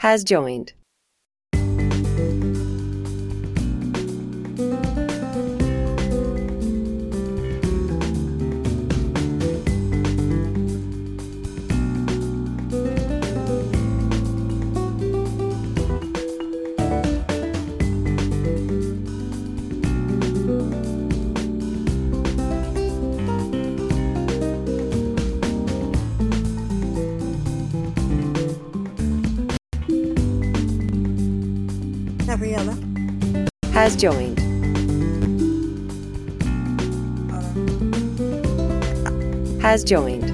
Has joined. Gabriella. Has joined. Has joined.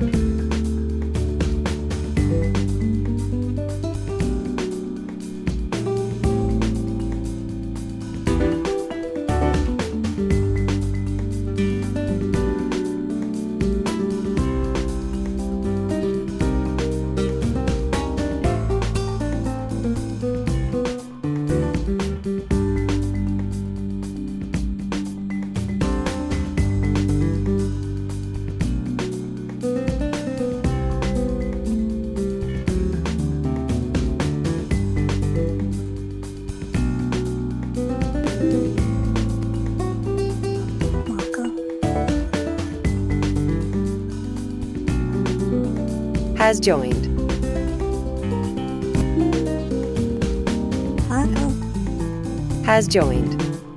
Has joined. Has joined.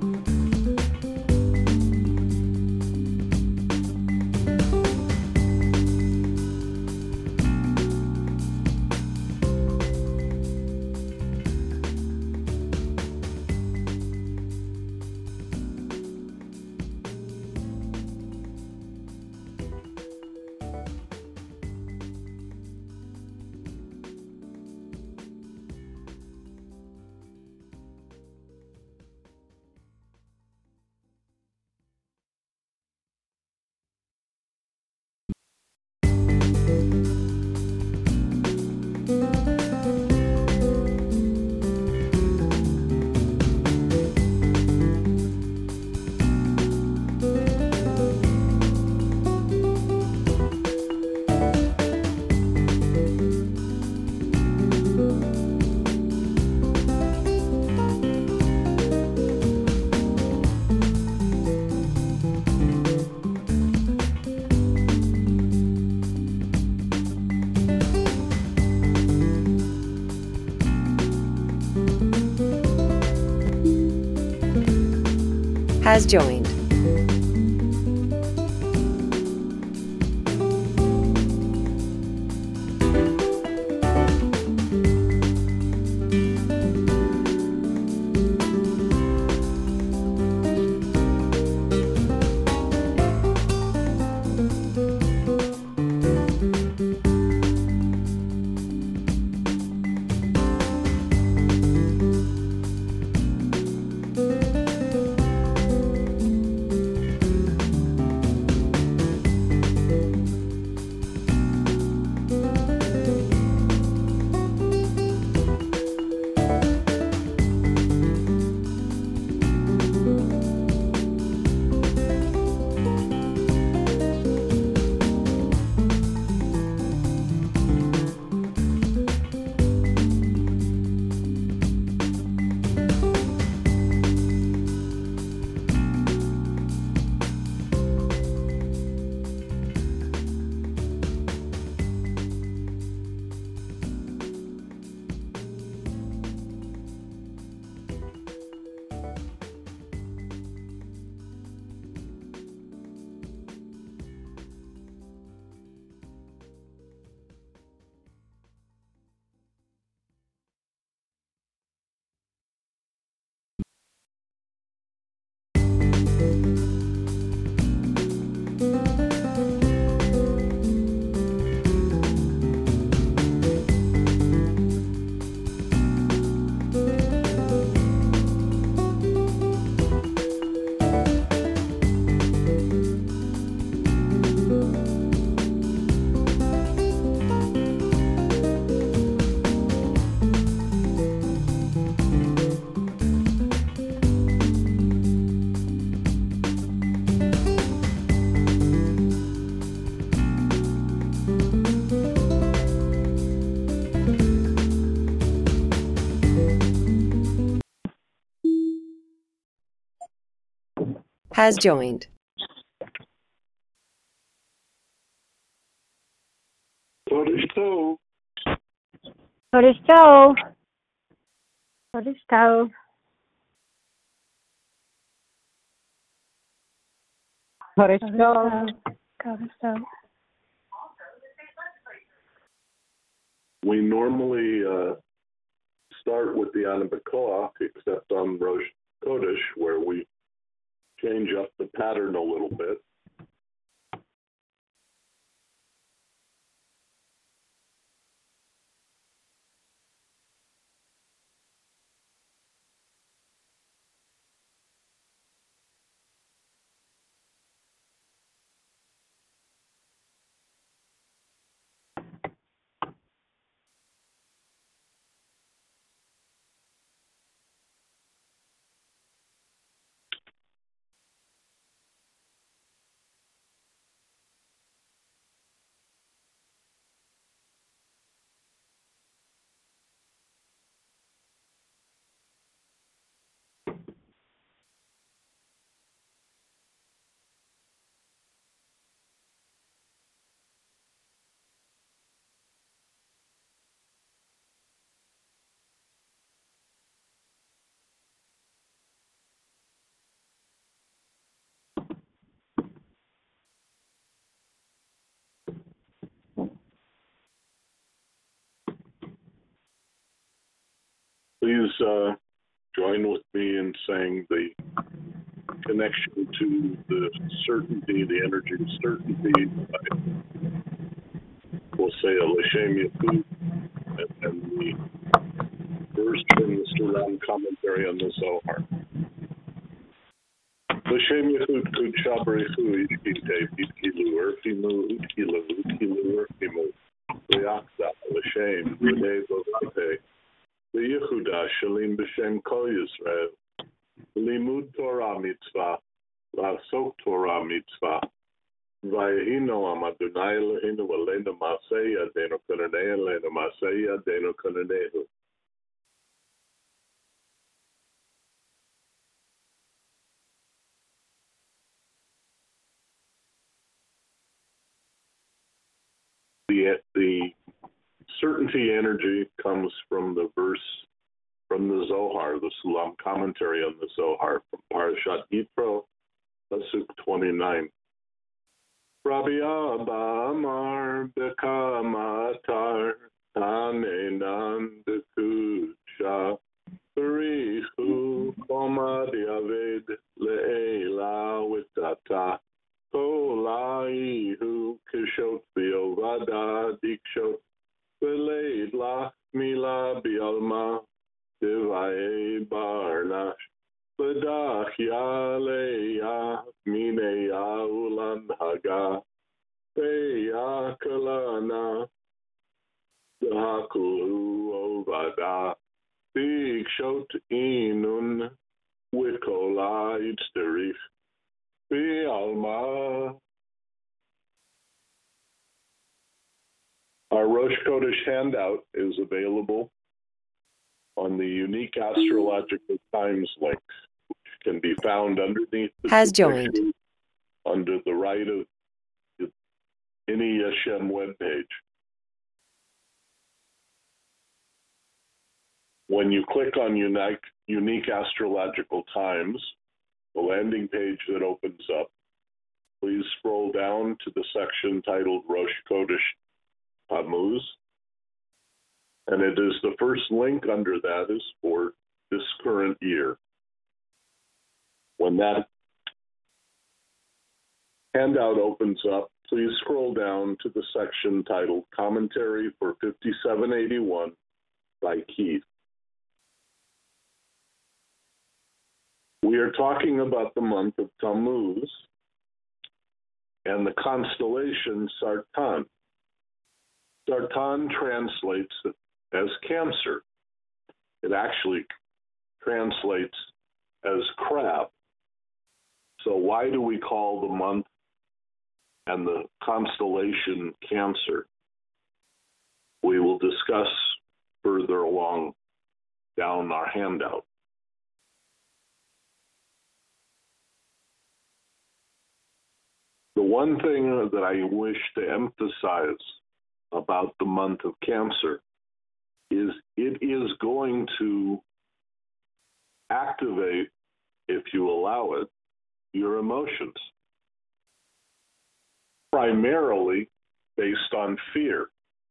Has joined. Has joined. Kodesh Tov. Kodesh Tov. Kodesh Tov. Kodesh Kodesh Tov. Tov. Kodesh Tov. We normally start with the Ana B'Koach, except on Rosh Kodesh, where we change up the pattern a little bit. Please join with me in saying the connection to the certainty, the energy of certainty. We'll say a L'Shem Yachud, and the verse from the Sulam commentary on the Zohar. L'Shem Yachud Kudsha B'Rechu Ishkite B'Tkilu Erfimu Utkilu Erfimu Reakda L'Shem V'nei V'Vate V'Yehuda Shalim B'Shem Kol Yisrael Limud Torah Mitzvah La'asok Torah Mitzvah Vayehino Am Adonai Eloheinu Aleinu Ma'aseh Yadeinu Konanei Aleinu Ma'aseh Yadeinu Konanehu. The certainty energy comes from the verse from the Zohar, the Sulam commentary on the Zohar, from Parashat Yitro, Pasuk 29. Rabbi Abba Amar Bekamatar Tanenan Dekudsha Berichu Komad Yaved Le'ela Witata Kolaihu Kishot Biovada Dikshot Beleid Lach Mila Bialma Devae Barnash Bedach Yaleya Mineya Ulan Haga Beya Kalana Dahakulu Ovada Dikshot Inun Wikola Itzderich Bialma. Our Rosh Chodesh handout is available on the Unique Astrological Times link, which can be found underneath the Has joined. under the right of the Ini Yashem webpage. When you click on Unique Astrological Times, the landing page that opens up, please scroll down to the section titled Rosh Chodesh Tammuz, and it is the first link under that is for this current year. When that handout opens up, please scroll down to the section titled Commentary for 5781 by Keith. We are talking about the month of Tammuz and the constellation Sartan. Sartan translates as Cancer. It actually translates as crab. So why do we call the month and the constellation Cancer? We will discuss further along down our handout. The one thing that I wish to emphasize about the month of Cancer is it is going to activate, if you allow it, your emotions, primarily based on fear.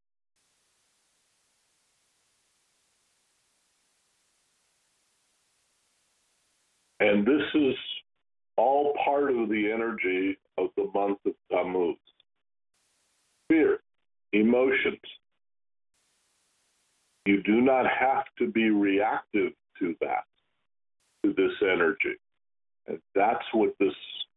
And this is all part of the energy of the month of Tammuz. Fear, emotions. You do not have to be reactive to that, to this energy. And that's what this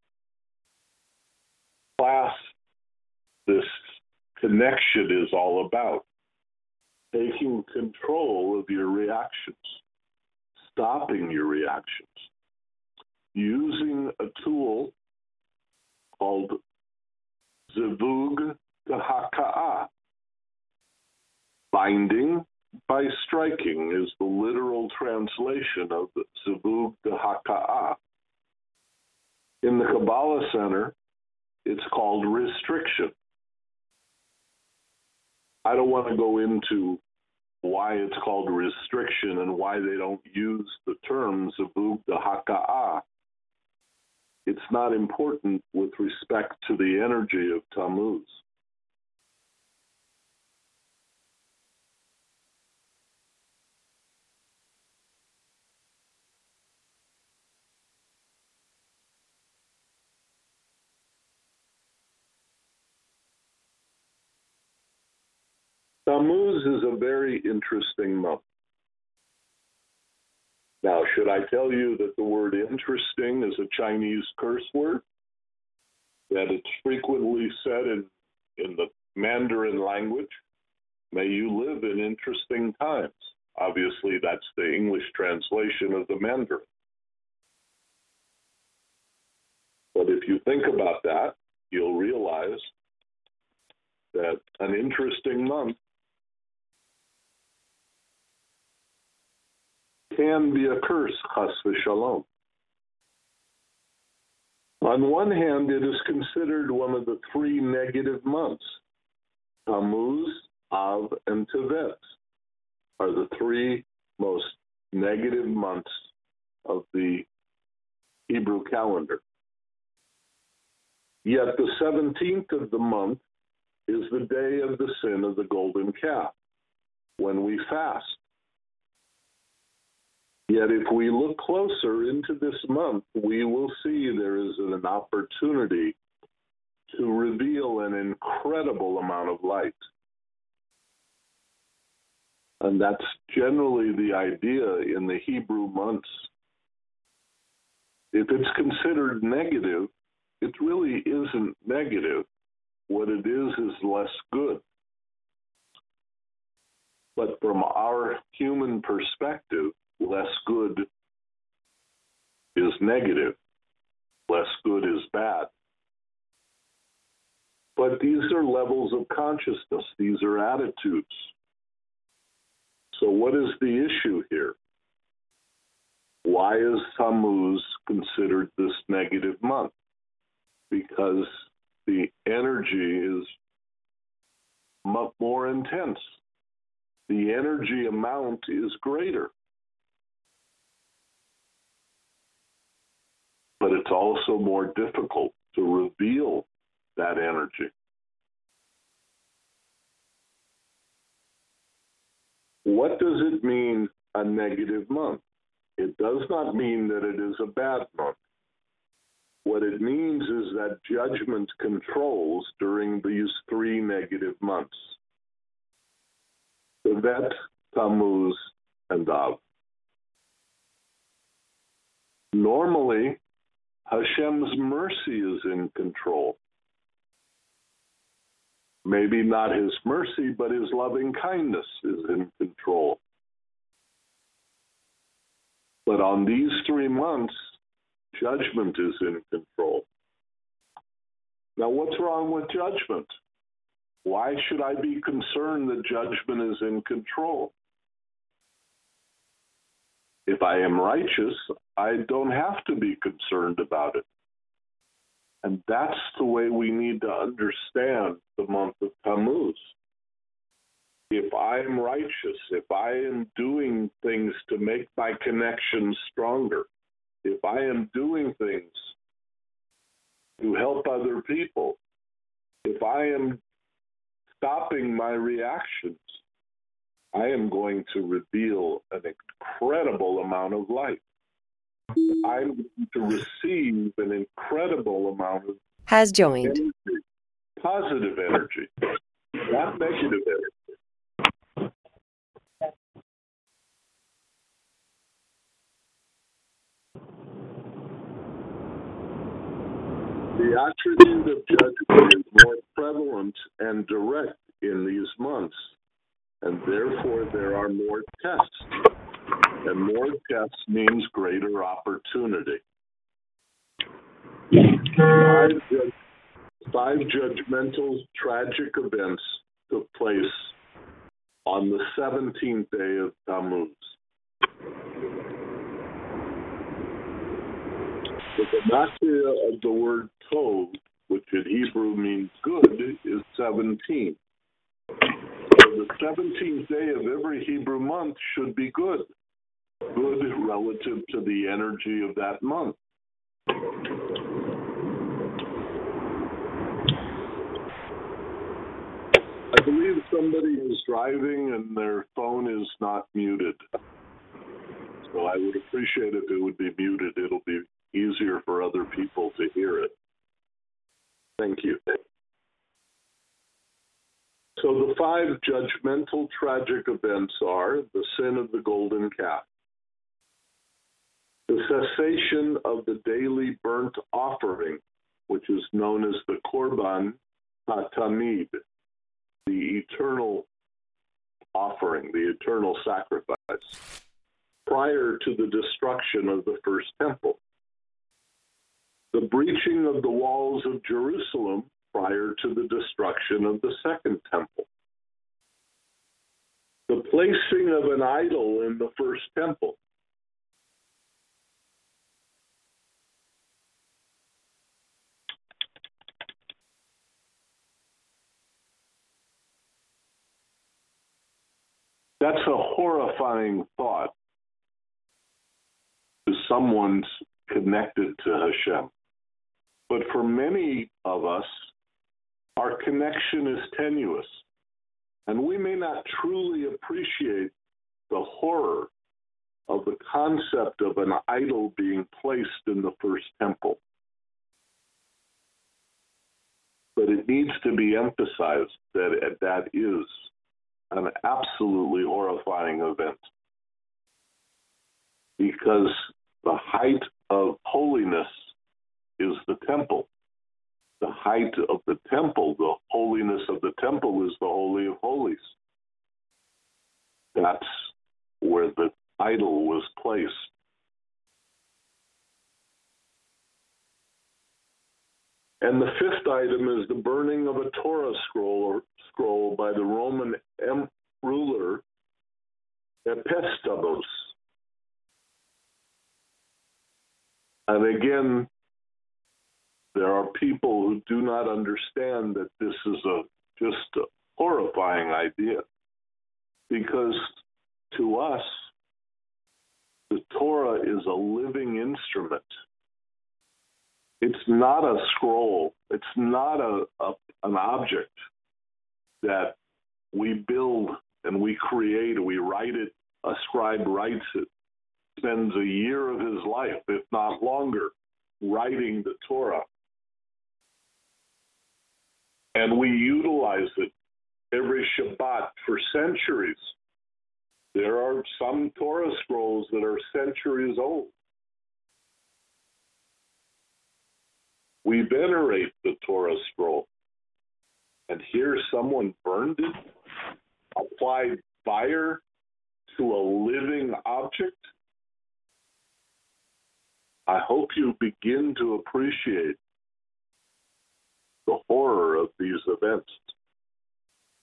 class, this connection is all about. Taking control of your reactions, stopping your reactions, using a tool called Zivug Dahaka'ah. Binding by striking is the literal translation of the Zivug Dahaka'ah. In the Kabbalah Center, it's called restriction. I don't want to go into why it's called restriction and why they don't use the term Zivug Dahaka'ah. It's not important with respect to the energy of Tammuz. Tammuz is a very interesting month. Now, should I tell you that the word interesting is a Chinese curse word? That it's frequently said in the Mandarin language? May you live in interesting times. Obviously, that's the English translation of the Mandarin. But if you think about that, you'll realize that an interesting month can be a curse, chas v'shalom. On one hand, it is considered one of the three negative months. Tammuz, Av, and Tevet are the three most negative months of the Hebrew calendar. Yet the 17th of the month is the day of the sin of the golden calf, when we fast. Yet if we look closer into this month, we will see there is an opportunity to reveal an incredible amount of light. And that's generally the idea in the Hebrew months. If it's considered negative, it really isn't negative. What it is less good. But from our human perspective, less good is negative. Less good is bad. But these are levels of consciousness. These are attitudes. So what is the issue here? Why is Tammuz considered this negative month? Because the energy is much more intense. The energy amount is greater. But it's also more difficult to reveal that energy. What does it mean, a negative month? It does not mean that it is a bad month. What it means is that judgment controls during these three negative months. Tevet, Tammuz, and Av. Normally, Hashem's mercy is in control. Maybe not his mercy, but his loving kindness is in control. But on these 3 months, judgment is in control. Now, what's wrong with judgment? Why should I be concerned that judgment is in control? If I am righteous, I don't have to be concerned about it. And that's the way we need to understand the month of Tammuz. If I am righteous, if I am doing things to make my connections stronger, if I am doing things to help other people, if I am stopping my reactions, I am going to reveal an incredible amount of light. I'm going to receive an incredible amount of Has joined. energy, positive energy, not negative energy. The attribute of judgment is more prevalent and direct in these months, and therefore there are more tests. And more tests means greater opportunity. Five judgmental tragic events took place on the 17th day of Tammuz. The grammata of the word tov, which in Hebrew means good, is 17. So the 17th day of every Hebrew month should be good. Good relative to the energy of that month. I believe somebody is driving and their phone is not muted. So I would appreciate if it would be muted. It'll be easier for other people to hear it. Thank you. So the five judgmental tragic events are the sin of the golden calf, the cessation of the daily burnt offering, which is known as the Korban HaTamid, the eternal offering, the eternal sacrifice, prior to the destruction of the first temple. The breaching of the walls of Jerusalem prior to the destruction of the second temple. The placing of an idol in the first temple. That's a horrifying thought to someone connected to Hashem. But for many of us, our connection is tenuous, and we may not truly appreciate the horror of the concept of an idol being placed in the first temple. But it needs to be emphasized that that is an absolutely horrifying event, because the height of holiness is the temple. The height of the temple, the holiness of the temple, is the Holy of Holies. That's where the idol was placed. And the fifth item is the burning of a Torah scroll by the Roman ruler Epistobos. And again, there are people who do not understand that this is just a horrifying idea, because to us, the Torah is a living instrument. It's not a scroll. It's not an object that we build and we create, we write it, a scribe writes it, spends a year of his life, if not longer, writing the Torah. And we utilize it every Shabbat for centuries. There are some Torah scrolls that are centuries old. We venerate the Torah scroll. And here someone burned it, applied fire to a living object. I hope you begin to appreciate the horror of these events.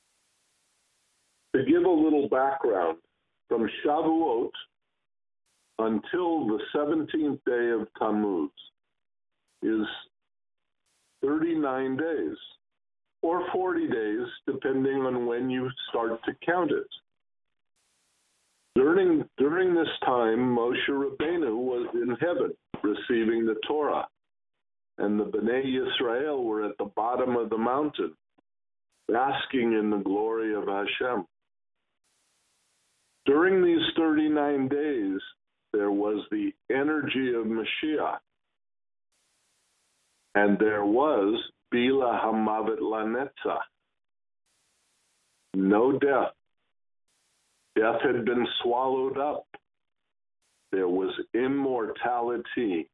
To give a little background, from Shavuot until the 17th day of Tammuz is 39 days, or 40 days, depending on when you start to count it. During this time, Moshe Rabbeinu was in heaven receiving the Torah, and the Bnei Yisrael were at the bottom of the mountain, basking in the glory of Hashem. During these 39 days, there was the energy of Mashiach, and there was Bila Hamavet Lanetzach, no death. Death had been swallowed up. There was immortality.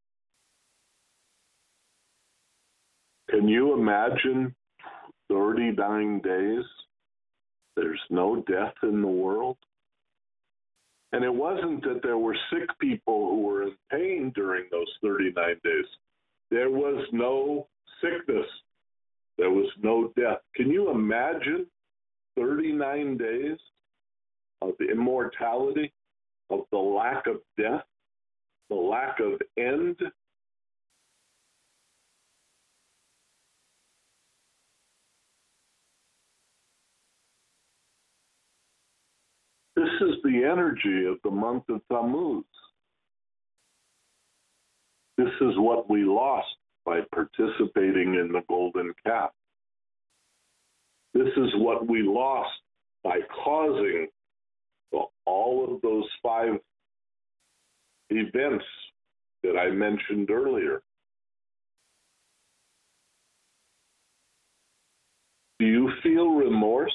Can you imagine 39 days? There's no death in the world. And it wasn't that there were sick people who were in pain during those 39 days. There was no sickness. There was no death. Can you imagine 39 days of immortality, of the lack of death, the lack of end? This is the energy of the month of Tammuz. This is what we lost by participating in the Golden Calf. This is what we lost by causing all of those 5 events that I mentioned earlier. Do you feel remorse?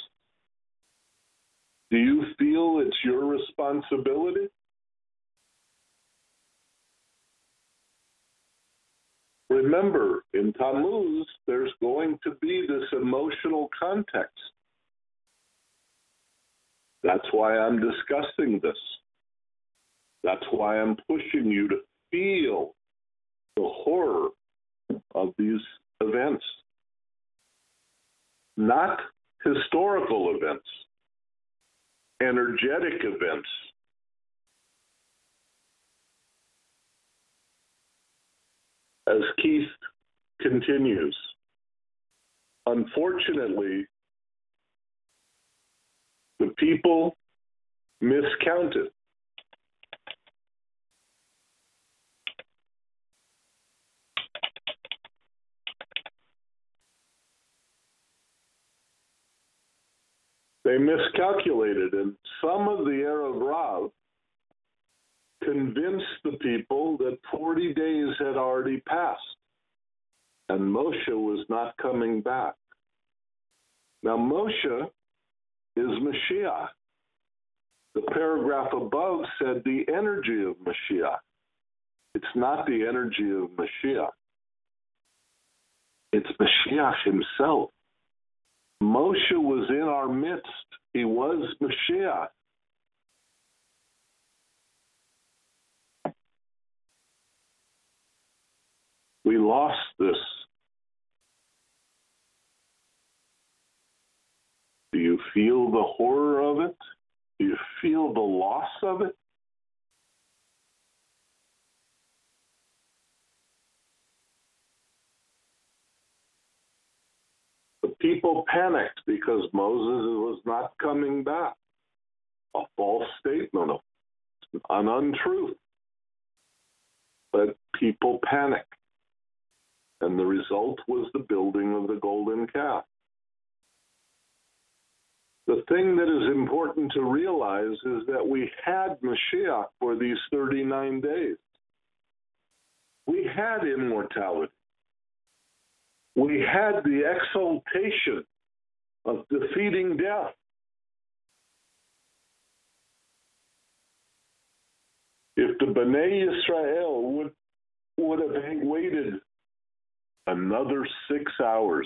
Do you feel it's your responsibility? Remember, in Tammuz, there's going to be this emotional context. That's why I'm discussing this. That's why I'm pushing you to feel the horror of these events. Not historical events, energetic events. As Keith continues, unfortunately, the people miscounted. They miscalculated, and some of the Erev Rav convinced the people that 40 days had already passed, and Moshe was not coming back. Now, Moshe is Mashiach. The paragraph above said the energy of Mashiach. It's not the energy of Mashiach. It's Mashiach himself. Moshe was in our midst. He was Mashiach. We lost this. Do you feel the horror of it? Do you feel the loss of it? The people panicked because Moses was not coming back. A false statement, an untruth. But people panicked. And the result was the building of the golden calf. The thing that is important to realize is that we had Mashiach for these 39 days. We had immortality. We had the exaltation of defeating death. If the Bnei Yisrael would have waited another 6 hours,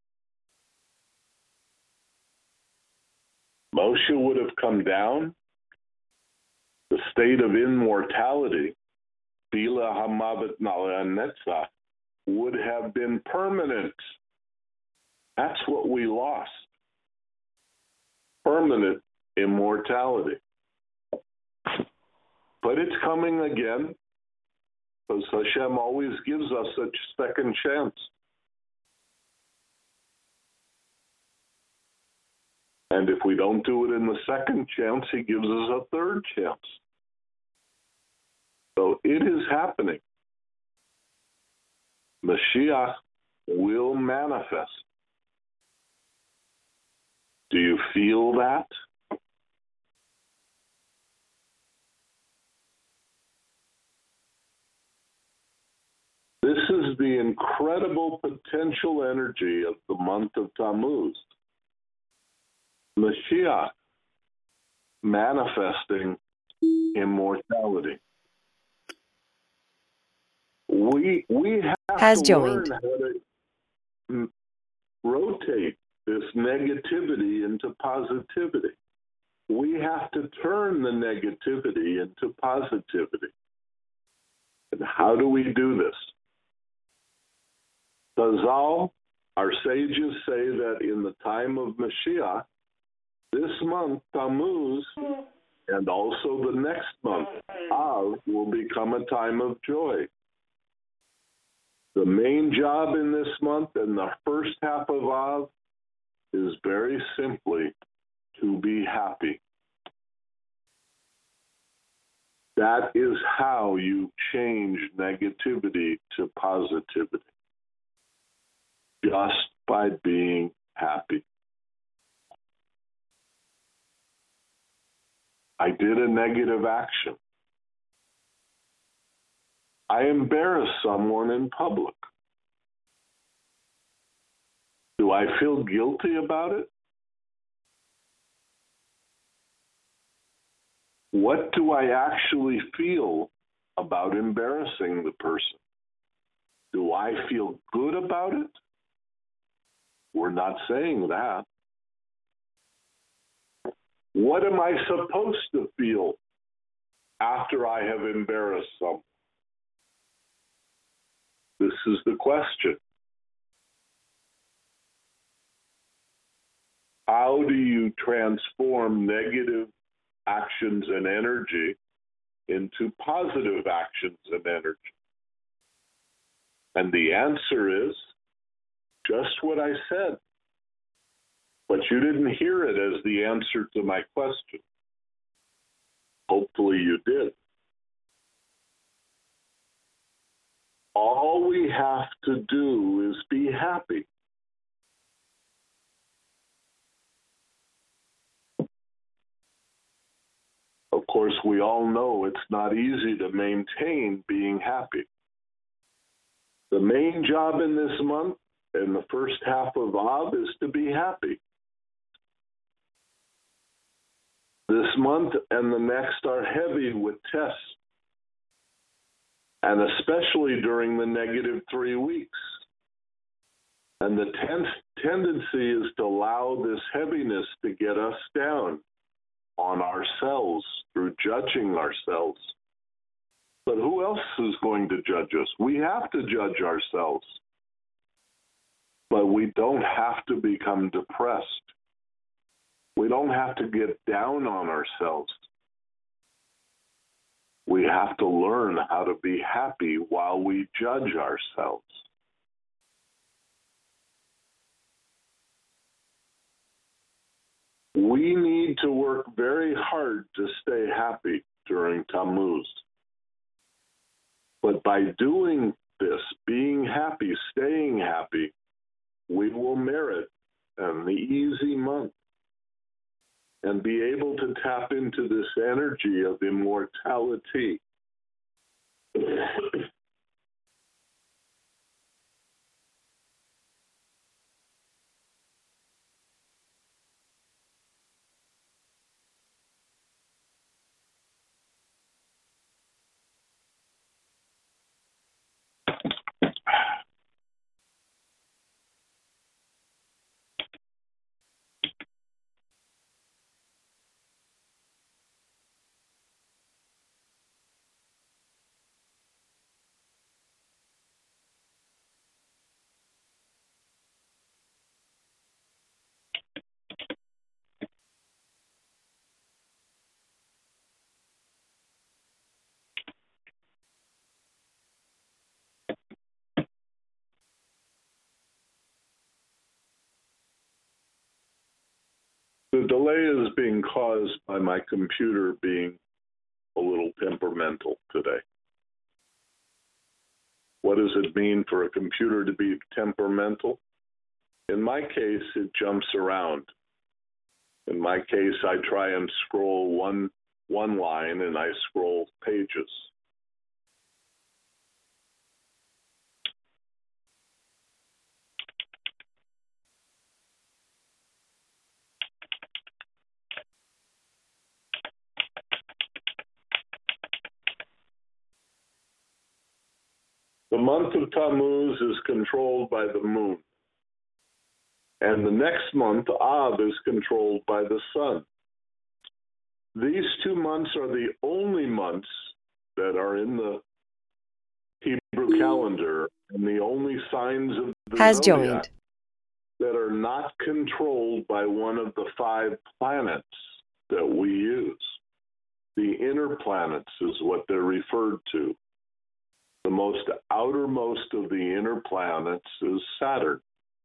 Moshe would have come down. The state of immortality, Bila Hamavet Lanetzach, would have been permanent. That's what we lost. Permanent immortality. But But it's coming again, because Hashem always gives us a second chance. And if we don't do it in the second chance, he gives us a third chance. So it is happening. Mashiach will manifest. Do you feel that? This is the incredible potential energy of the month of Tammuz. Mashiach manifesting immortality. We have Has to joined. learn how to rotate this negativity into positivity. We have to turn the negativity into positivity. And how do we do this? Chazal, our sages say that in the time of Mashiach, this month, Tammuz, and also the next month, Av, will become a time of joy. The main job in this month and the first half of Av is very simply to be happy. That is how you change negativity to positivity. Just by being happy. I did a negative action. I embarrassed someone in public. Do I feel guilty about it? What do I actually feel about embarrassing the person? Do I feel good about it? We're not saying that. What am I supposed to feel after I have embarrassed someone? This is the question. How do you transform negative actions and energy into positive actions and energy? And the answer is just what I said. But you didn't hear it as the answer to my question. Hopefully you did. All we have to do is be happy. Of course, we all know it's not easy to maintain being happy. The main job in this month and the first half of Av is to be happy. This month and the next are heavy with tests, and especially during the negative 3 weeks. And the tendency is to allow this heaviness to get us down on ourselves through judging ourselves. But who else is going to judge us? We have to judge ourselves. But we don't have to become depressed. We don't have to get down on ourselves. We have to learn how to be happy while we judge ourselves. We need to work very hard to stay happy during Tammuz. But by doing this, being happy, staying happy, we will merit an easy month and be able to tap into this energy of immortality. The delay is being caused by my computer being a little temperamental today. What does it mean for a computer to be temperamental? In my case, it jumps around. In my case, I try and scroll one line and I scroll pages. The month of Tammuz is controlled by the moon. And the next month, Av, is controlled by the sun. These 2 months are the only months that are in the Hebrew calendar and the only signs of the Has zodiac joined. that are not controlled by one of the 5 planets that we use. The inner planets is what they're referred to. The most outermost of the inner planets is Saturn.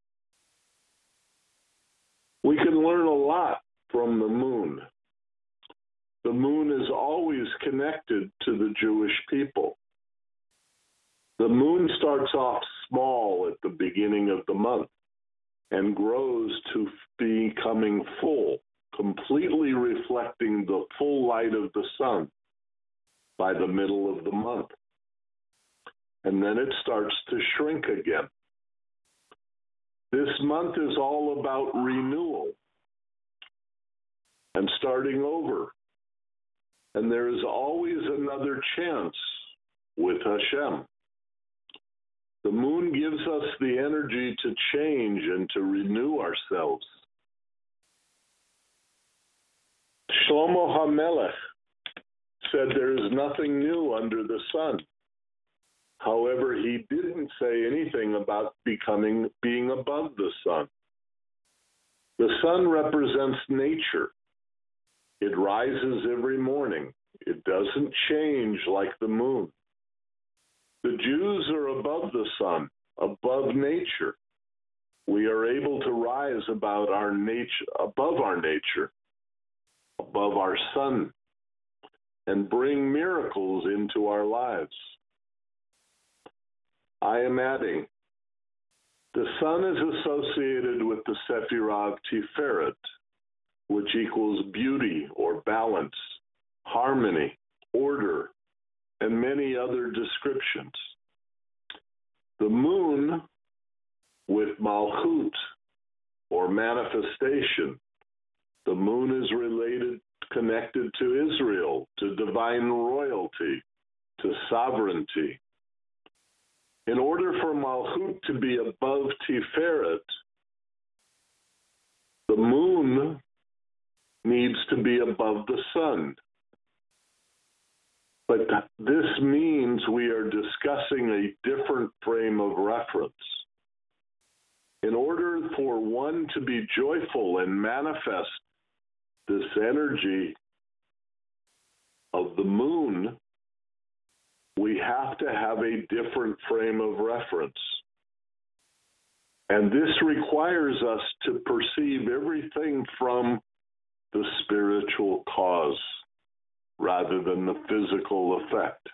We can learn a lot from the moon. The moon is always connected to the Jewish people. The moon starts off small at the beginning of the month and grows to becoming full, completely reflecting the full light of the sun by the middle of the month. And then it starts to shrink again. This month is all about renewal and starting over. And there is always another chance with Hashem. The moon gives us the energy to change and to renew ourselves. Shlomo HaMelech said there is nothing new under the sun. However, he didn't say anything about being above the sun. The sun represents nature. It rises every morning. It doesn't change like the moon. The Jews are above the sun, above nature. We are able to rise above our nature, above our sun, and bring miracles into our lives. I am adding, the sun is associated with the Sephirah of Tiferet, which equals beauty or balance, harmony, order, and many other descriptions. The moon with Malchut, or manifestation. The moon is connected to Israel, to divine royalty, to sovereignty. In order for Malchut to be above Tiferet, the moon needs to be above the sun. But this means we are discussing a different frame of reference. In order for one to be joyful and manifest this energy of the moon, we have to have a different frame of reference. And this requires us to perceive everything from the spiritual cause rather than the physical effect.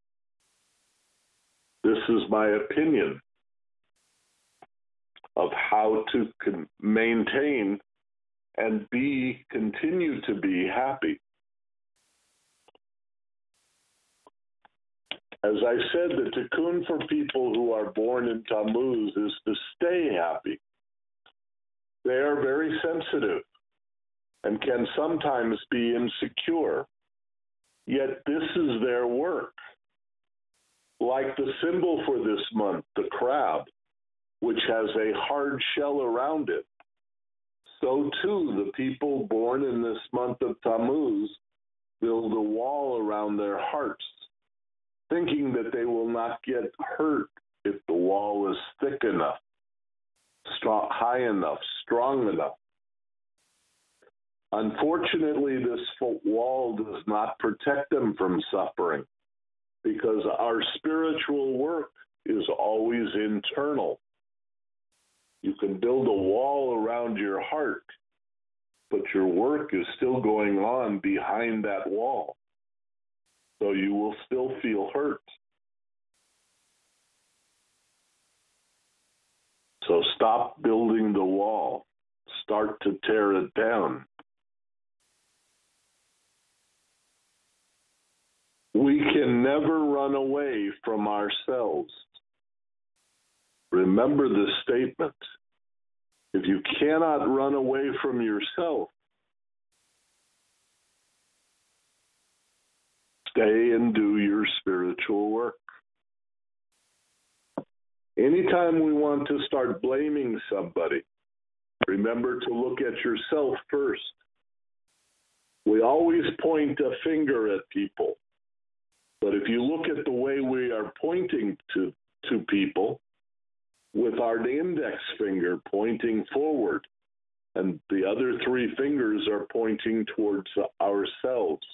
This is my opinion of how to maintain and continue to be happy. As I said, the tikkun for people who are born in Tammuz is to stay happy. They are very sensitive and can sometimes be insecure, yet this is their work. Like the symbol for this month, the crab, which has a hard shell around it, so too the people born in this month of Tammuz build a wall around their hearts, thinking that they will not get hurt if the wall is thick enough, high enough, strong enough. Unfortunately, this wall does not protect them from suffering because our spiritual work is always internal. You can build a wall around your heart, but your work is still going on behind that wall. So you will still feel hurt. So stop building the wall. Start to tear it down. We can never run away from ourselves. Remember this statement. If you cannot run away from yourself, stay and do your spiritual work. Anytime we want to start blaming somebody, remember to look at yourself first. We always point a finger at people. But if you look at the way we are pointing to people, with our index finger pointing forward, and the other three fingers are pointing towards ourselves,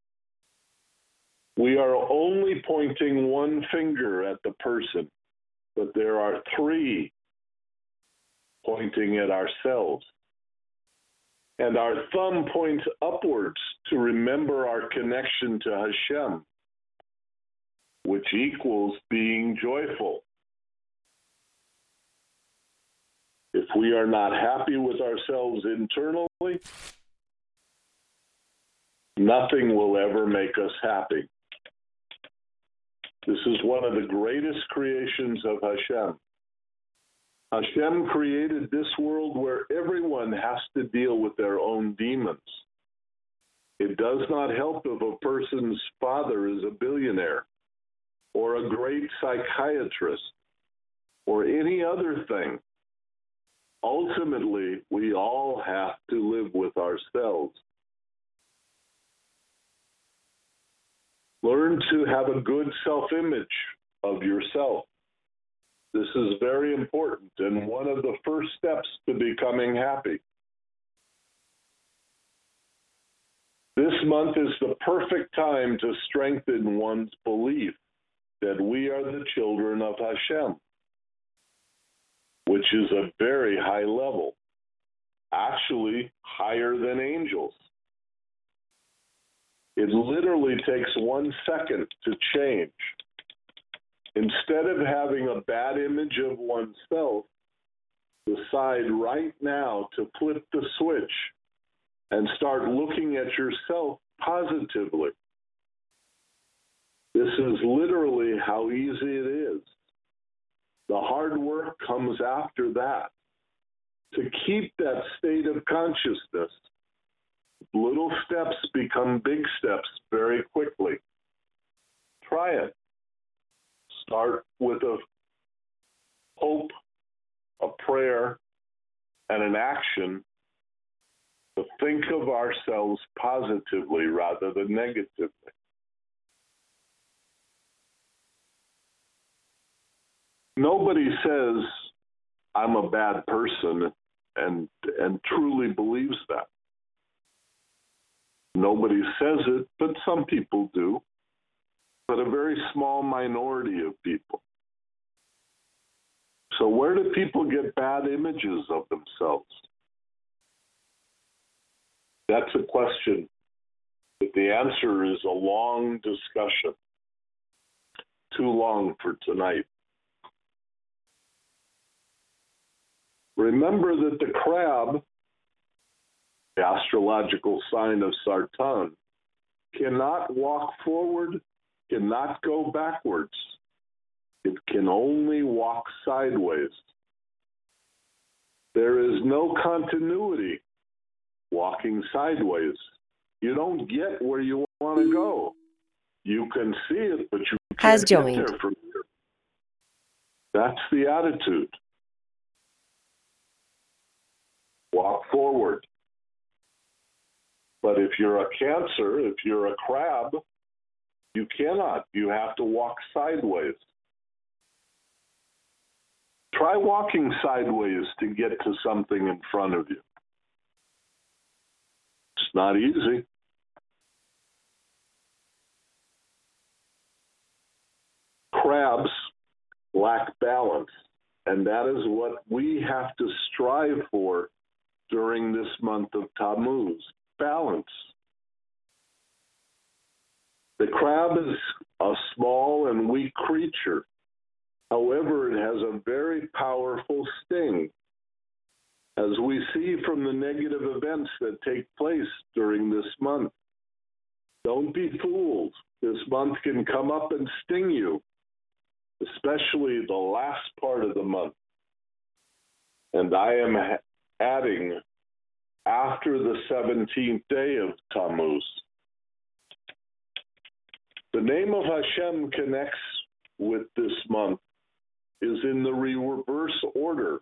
we are only pointing one finger at the person, but there are three pointing at ourselves. And our thumb points upwards to remember our connection to Hashem, which equals being joyful. If we are not happy with ourselves internally, nothing will ever make us happy. This is one of the greatest creations of Hashem. Hashem created this world where everyone has to deal with their own demons. It does not help if a person's father is a billionaire or a great psychiatrist or any other thing. Ultimately, we all have to live with ourselves. Learn to have a good self-image of yourself. This is very important and one of the first steps to becoming happy. This month is the perfect time to strengthen one's belief that we are the children of Hashem, which is a very high level, actually higher than angels. It literally takes 1 second to change. Instead of having a bad image of oneself, decide right now to flip the switch and start looking at yourself positively. This is literally how easy it is. The hard work comes after that. To keep that state of consciousness, little steps become big steps very quickly. Try it. Start with a hope, a prayer, and an action to think of ourselves positively rather than negatively. Nobody says, I'm a bad person, and truly believes that. Nobody says it, but some people do. But a very small minority of people. So where do people get bad images of themselves? That's a question, but the answer is a long discussion. Too long for tonight. Remember that the crab, the astrological sign of Sartan, cannot walk forward, cannot go backwards. It can only walk sideways. There is no continuity walking sideways. You don't get where you want to go. You can see it, but you Has can't joined. get there from here. That's the attitude. Walk forward. But if you're a Cancer, if you're a crab, you cannot. You have to walk sideways. Try walking sideways to get to something in front of you. It's not easy. Crabs lack balance, and that is what we have to strive for during this month of Tammuz. Balance. The crab is a small and weak creature. However, it has a very powerful sting. As we see from the negative events that take place during this month. Don't be fooled. This month can come up and sting you, especially the last part of the month. And I am adding after the 17th day of Tammuz. The name of Hashem connects with this month is in the reverse order.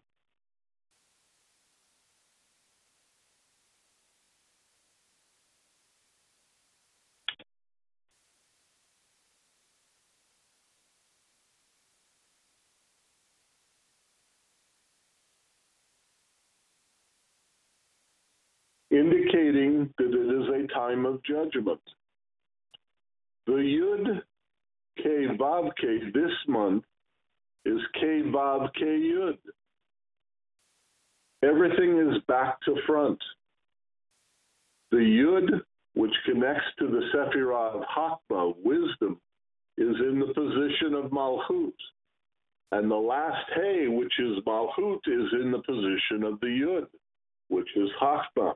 Indicating that it is a time of judgment. The Yud Kei Vav Kei this month is Kei Vav Kei Yud. Everything is back to front. The Yud, which connects to the Sephirah of Chachma, wisdom, is in the position of Malchut. And the last Hey, which is Malchut, is in the position of the Yud, which is Chachma.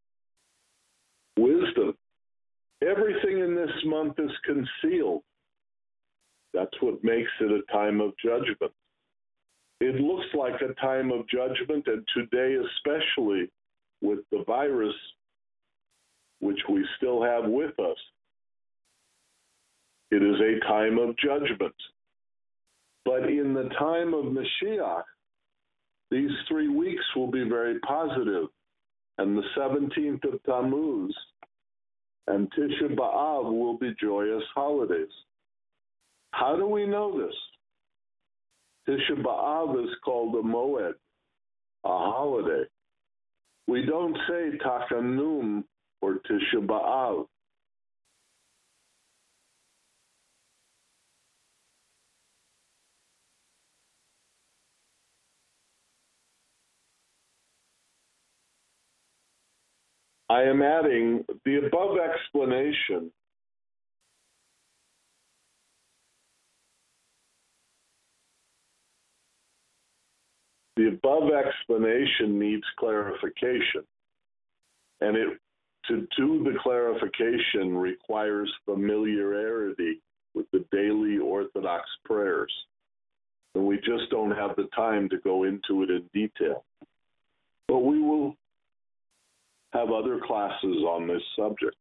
Wisdom. Everything in this month is concealed. That's what makes it a time of judgment. It looks like a time of judgment, and today especially with the virus, which we still have with us, it is a time of judgment. But in the time of Mashiach, these 3 weeks will be very positive. And the 17th of Tammuz and Tisha B'Av will be joyous holidays. How do we know this? Tisha B'Av is called a moed, a holiday. We don't say Takanum or Tisha B'Av. I am adding the above explanation needs clarification. And to do the clarification requires familiarity with the daily Orthodox prayers. And we just don't have the time to go into it in detail. But we will have other classes on this subject.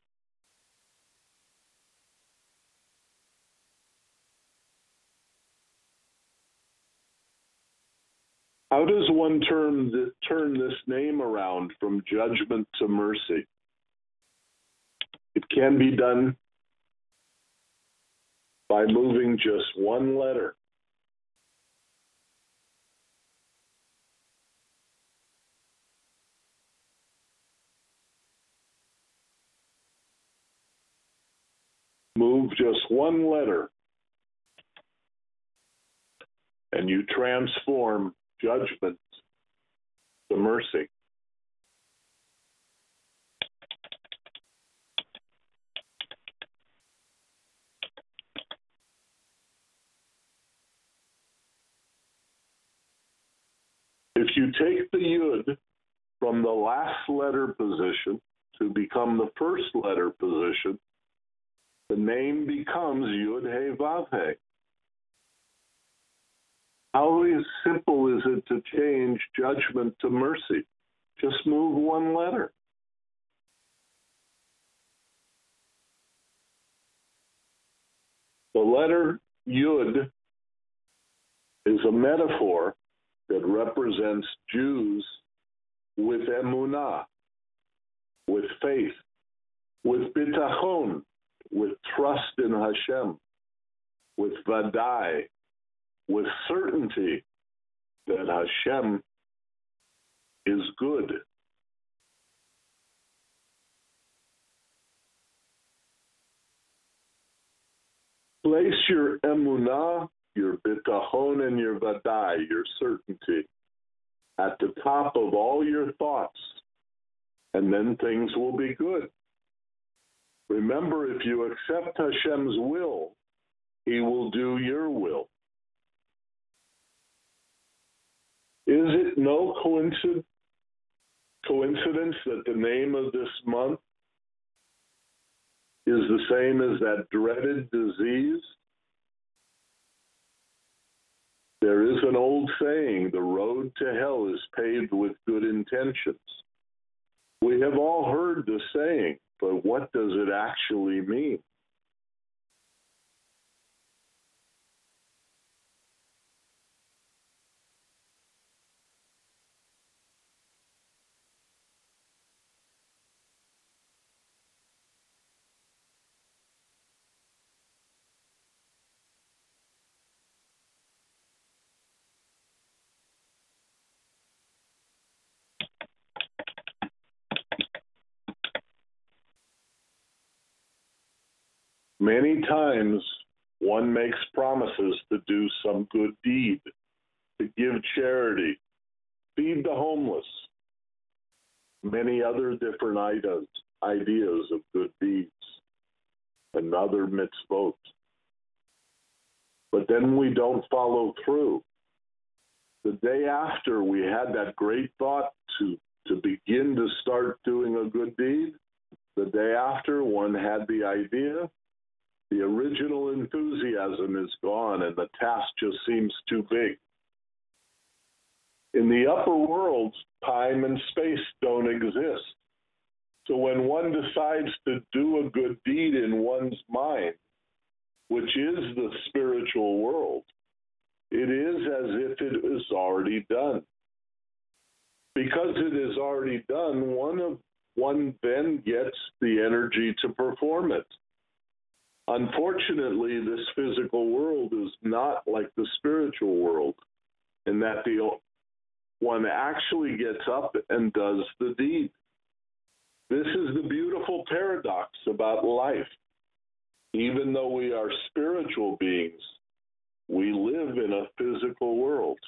How does one turn this name around from judgment to mercy? It can be done by moving just one letter. Move just one letter, and you transform judgment to mercy. If you take the Yud from the last letter position to become the first letter position, the name becomes Yud He Vav He. How simple is it to change judgment to mercy? Just move one letter. The letter Yud is a metaphor that represents Jews with emunah, with faith, with bitachon, with trust in Hashem, with vadai, with certainty that Hashem is good. Place your emunah, your bitachon, and your vadai, your certainty, at the top of all your thoughts, and then things will be good. Remember, if you accept Hashem's will, He will do your will. Is it no coincidence that the name of this month is the same as that dreaded disease? There is an old saying, the road to hell is paved with good intentions. We have all heard the saying, but what does it actually mean? Many times one makes promises to do some good deed, to give charity, feed the homeless, many other different ideas of good deeds, and other mitzvot. But then we don't follow through. The day after we had that great thought to begin to start doing a good deed, the day after one had the idea, the original enthusiasm is gone and the task just seems too big. In the upper worlds, time and space don't exist. So when one decides to do a good deed in one's mind, which is the spiritual world, it is as if it is already done. Because it is already done, one then gets the energy to perform it. Unfortunately, this physical world is not like the spiritual world, in that one actually gets up and does the deed. This is the beautiful paradox about life. Even though we are spiritual beings, we live in a physical world.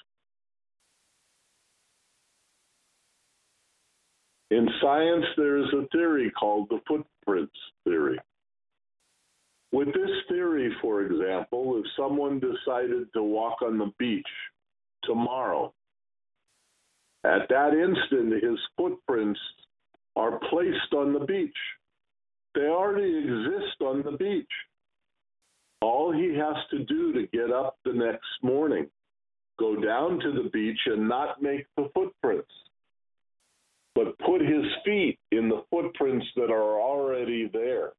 In science, there is a theory called the footprints theory. With this theory, for example, if someone decided to walk on the beach tomorrow, at that instant, his footprints are placed on the beach. They already exist on the beach. All he has to do to get up the next morning, go down to the beach and not make the footprints, but put his feet in the footprints that are already there.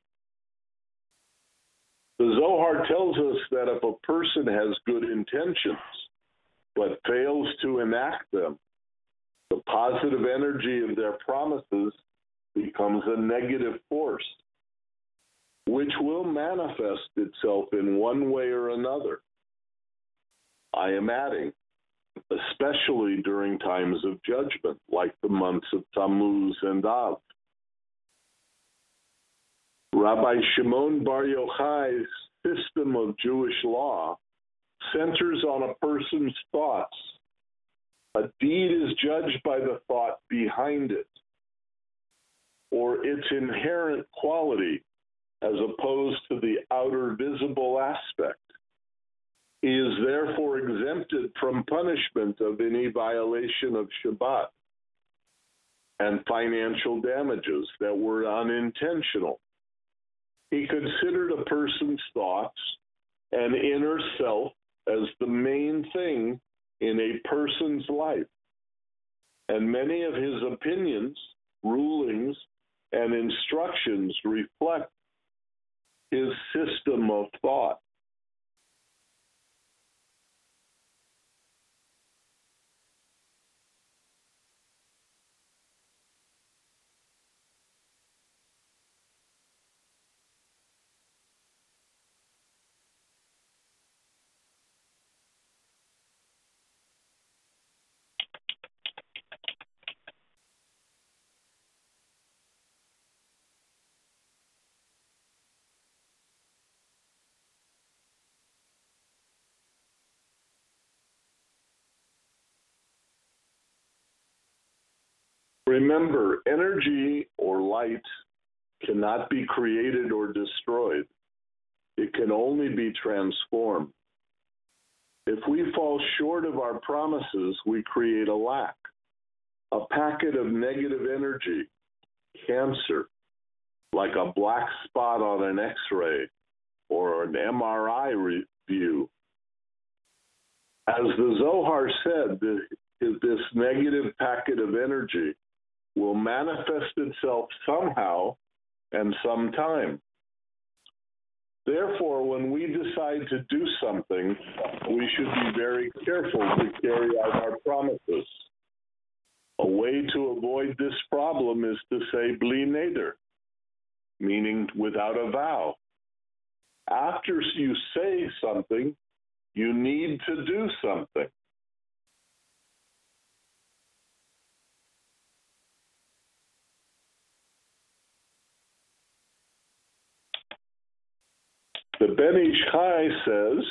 The Zohar tells us that if a person has good intentions but fails to enact them, the positive energy of their promises becomes a negative force, which will manifest itself in one way or another. I am adding, especially during times of judgment, like the months of Tammuz and Av. Rabbi Shimon Bar Yochai's system of Jewish law centers on a person's thoughts. A deed is judged by the thought behind it, or its inherent quality, as opposed to the outer visible aspect. He is therefore exempted from punishment of any violation of Shabbat and financial damages that were unintentional. He considered a person's thoughts and inner self as the main thing in a person's life, and many of his opinions, rulings, and instructions reflect his system of thought. Remember, energy or light cannot be created or destroyed. It can only be transformed. If we fall short of our promises, we create a lack, a packet of negative energy, cancer, like a black spot on an X-ray or an MRI review. As the Zohar said, this negative packet of energy will manifest itself somehow and sometime. Therefore, when we decide to do something, we should be very careful to carry out our promises. A way to avoid this problem is to say bli neder, meaning without a vow. After you say something, you need to do something. The Ben Ish Chai says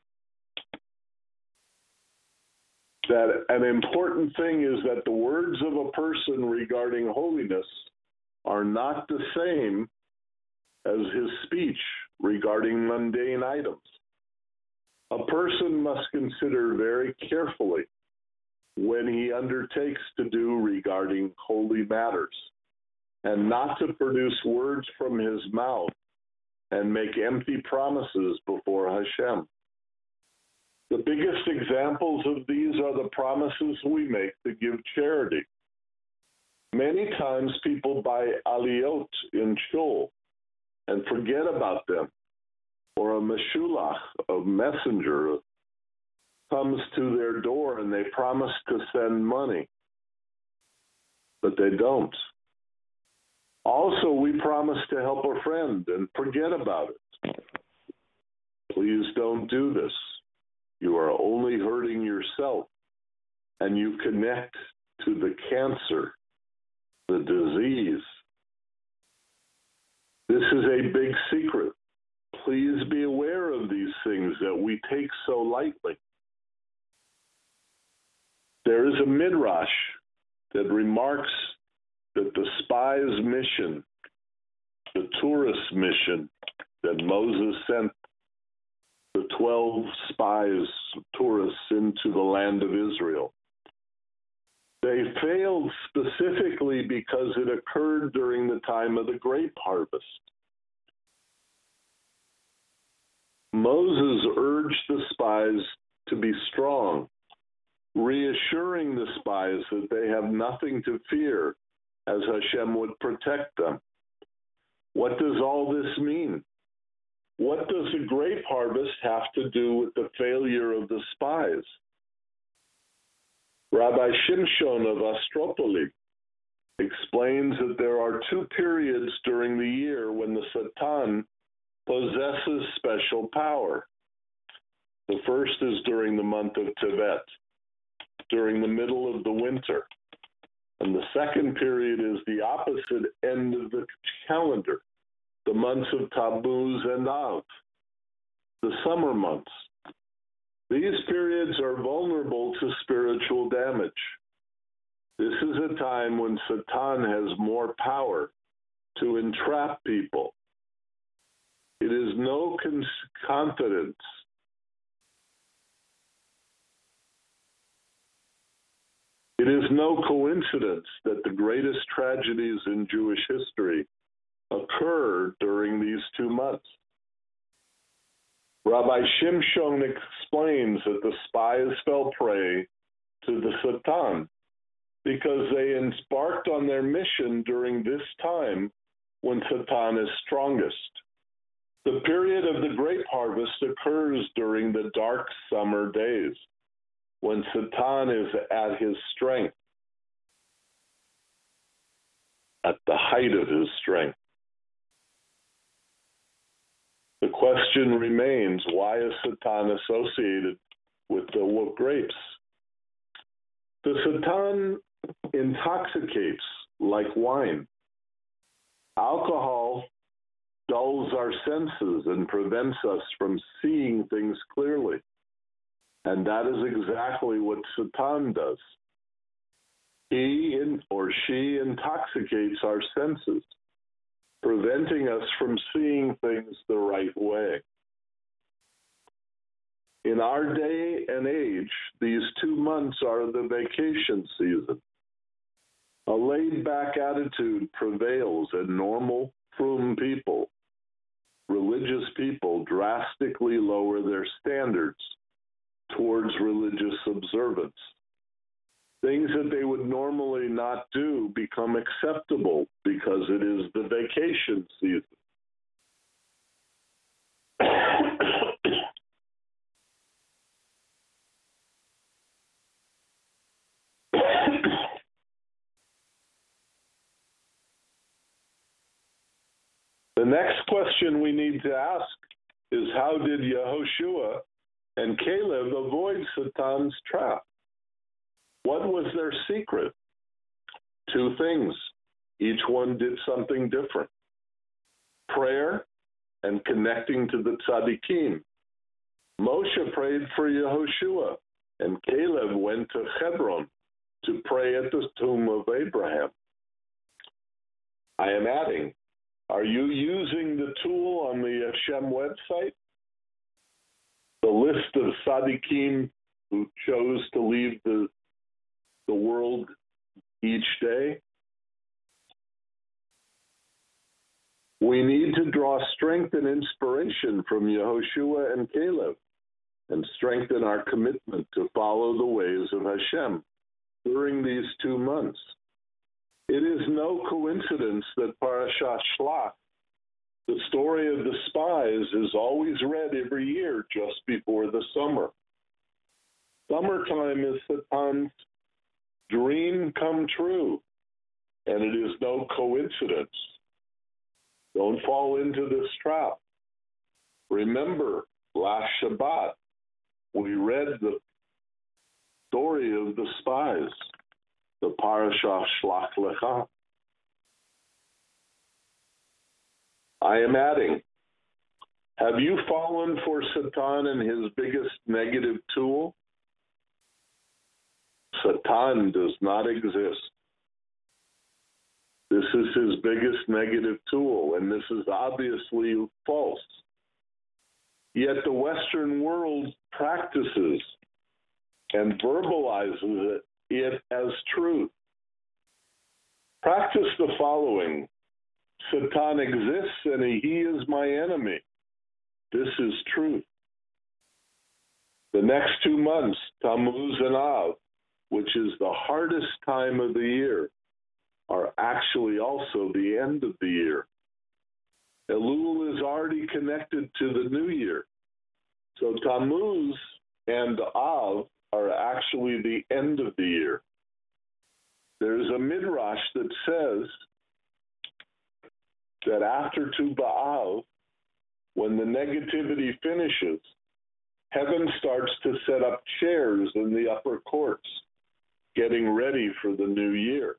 that an important thing is that the words of a person regarding holiness are not the same as his speech regarding mundane items. A person must consider very carefully when he undertakes to do regarding holy matters, and not to produce words from his mouth and make empty promises before Hashem. The biggest examples of these are the promises we make to give charity. Many times people buy aliyot in shul and forget about them, or a meshulach, a messenger, comes to their door and they promise to send money, but they don't. Also, we promise to help a friend and forget about it. Please don't do this. You are only hurting yourself, and you connect to the cancer, the disease. This is a big secret. Please be aware of these things that we take so lightly. There is a midrash that remarks that the spy's mission, the tourist mission that Moses sent the 12 spies, tourists, into the land of Israel, they failed specifically because it occurred during the time of the grape harvest. Moses urged the spies to be strong, reassuring the spies that they have nothing to fear, as Hashem would protect them. What does all this mean? What does the grape harvest have to do with the failure of the spies? Rabbi Shimshon of Ostropoli explains that there are two periods during the year when the Satan possesses special power. The first is during the month of Tevet, during the middle of the winter. And the second period is the opposite end of the calendar, the months of Tammuz and Av, the summer months. These periods are vulnerable to spiritual damage. This is a time when Satan has more power to entrap people. It is no confidence. It is no coincidence that the greatest tragedies in Jewish history occur during these 2 months. Rabbi Shimshon explains that the spies fell prey to the Satan because they embarked on their mission during this time when Satan is strongest. The period of the grape harvest occurs during the dark summer days, when Satan is at his strength, at the height of his strength. The question remains, why is Satan associated with the grapes? The Satan intoxicates like wine. Alcohol dulls our senses and prevents us from seeing things clearly. And that is exactly what Satan does. He or she intoxicates our senses, preventing us from seeing things the right way. In our day and age, these 2 months are the vacation season. A laid-back attitude prevails, and normal, frum people, religious people, drastically lower their standards towards religious observance. Things that they would normally not do become acceptable because it is the vacation season. The next question we need to ask is, how did Yehoshua and Caleb avoid Satan's trap? What was their secret? 2 things. Each one did something different. Prayer and connecting to the tzaddikim. Moshe prayed for Yehoshua, and Caleb went to Hebron to pray at the tomb of Abraham. I am adding, are you using the tool on the Hashem website? The list of tzaddikim who chose to leave the world each day? We need to draw strength and inspiration from Yehoshua and Caleb and strengthen our commitment to follow the ways of Hashem during these 2 months. It is no coincidence that Parashat Shlach, the story of the spies, is always read every year just before the summer. Summertime is Satan's dream come true, and it is no coincidence. Don't fall into this trap. Remember, last Shabbat, we read the story of the spies, the Parashat Shlach Lecha. I am adding, have you fallen for Satan and his biggest negative tool? Satan does not exist. This is his biggest negative tool, and this is obviously false. Yet the Western world practices and verbalizes it as truth. Practice the following. Satan exists and he is my enemy. This is truth. The next 2 months, Tammuz and Av, which is the hardest time of the year, are actually also the end of the year. Elul is already connected to the new year. So Tammuz and Av are actually the end of the year. There's a midrash that says that after Tu B'Av, when the negativity finishes, heaven starts to set up chairs in the upper courts, getting ready for the new year.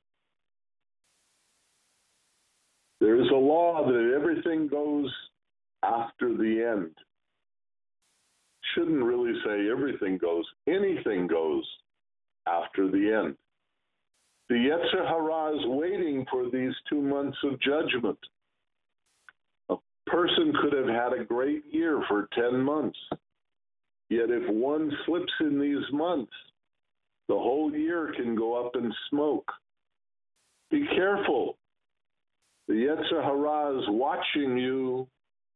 There is a law that everything goes after the end. Shouldn't really say everything goes. Anything goes after the end. The Yetzer Hara is waiting for these 2 months of judgment. A person could have had a great year for 10 months. Yet if one slips in these months, the whole year can go up in smoke. Be careful. The Yetzer Hara is watching you.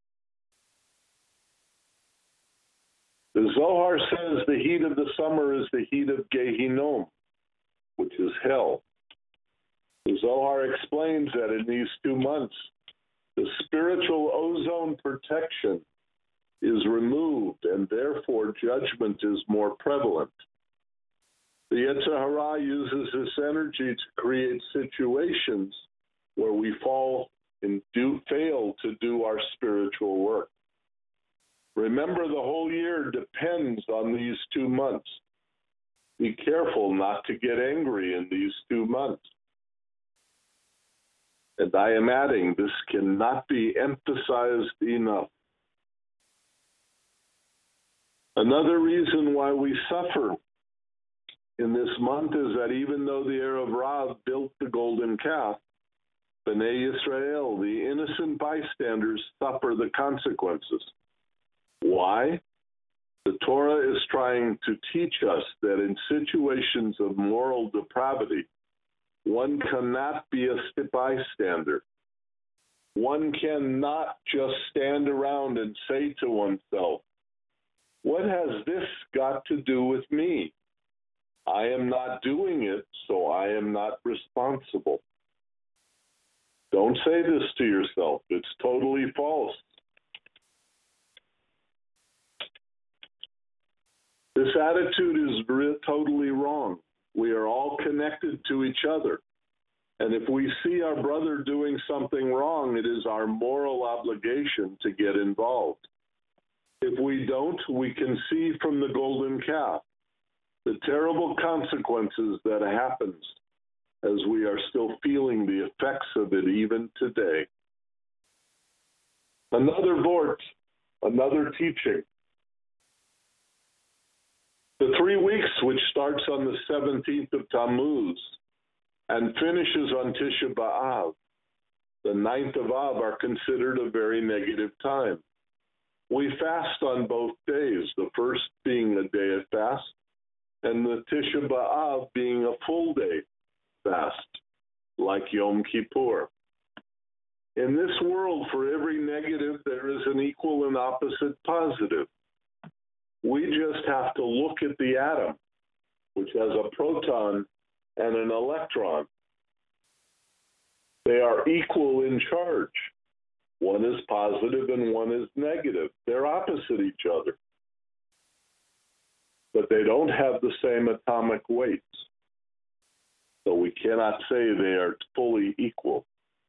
The Zohar says the heat of the summer is the heat of Gehinom, which is hell. The Zohar explains that in these 2 months, the spiritual ozone protection is removed, and therefore judgment is more prevalent. The Yetzer Hara uses this energy to create situations where we fail to do our spiritual work. Remember, the whole year depends on these 2 months. Be careful not to get angry in these 2 months. And I am adding, this cannot be emphasized enough. Another reason why we suffer in this month is that even though the heir of Rav built the golden calf, Bnei Yisrael, the innocent bystanders, suffer the consequences. Why? The Torah is trying to teach us that in situations of moral depravity, one cannot be a bystander. One cannot just stand around and say to oneself, what has this got to do with me? I am not doing it, so I am not responsible. Don't say this to yourself. It's totally false. This attitude is totally wrong. We are all connected to each other. And if we see our brother doing something wrong, it is our moral obligation to get involved. If we don't, we can see from the golden calf the terrible consequences that happens as we are still feeling the effects of it even today. Another vort, another teaching. The 3 weeks, which starts on the 17th of Tammuz and finishes on Tisha B'Av, the 9th of Av, are considered a very negative time. We fast on both days, the first being a day of fast, and the Tisha B'Av being a full day fast, like Yom Kippur. In this world, for every negative, there is an equal and opposite positive. We just have to look at the atom, which has a proton and an electron. They are equal in charge. One is positive and one is negative. They're opposite each other. But they don't have the same atomic weights. So we cannot say they are fully equal.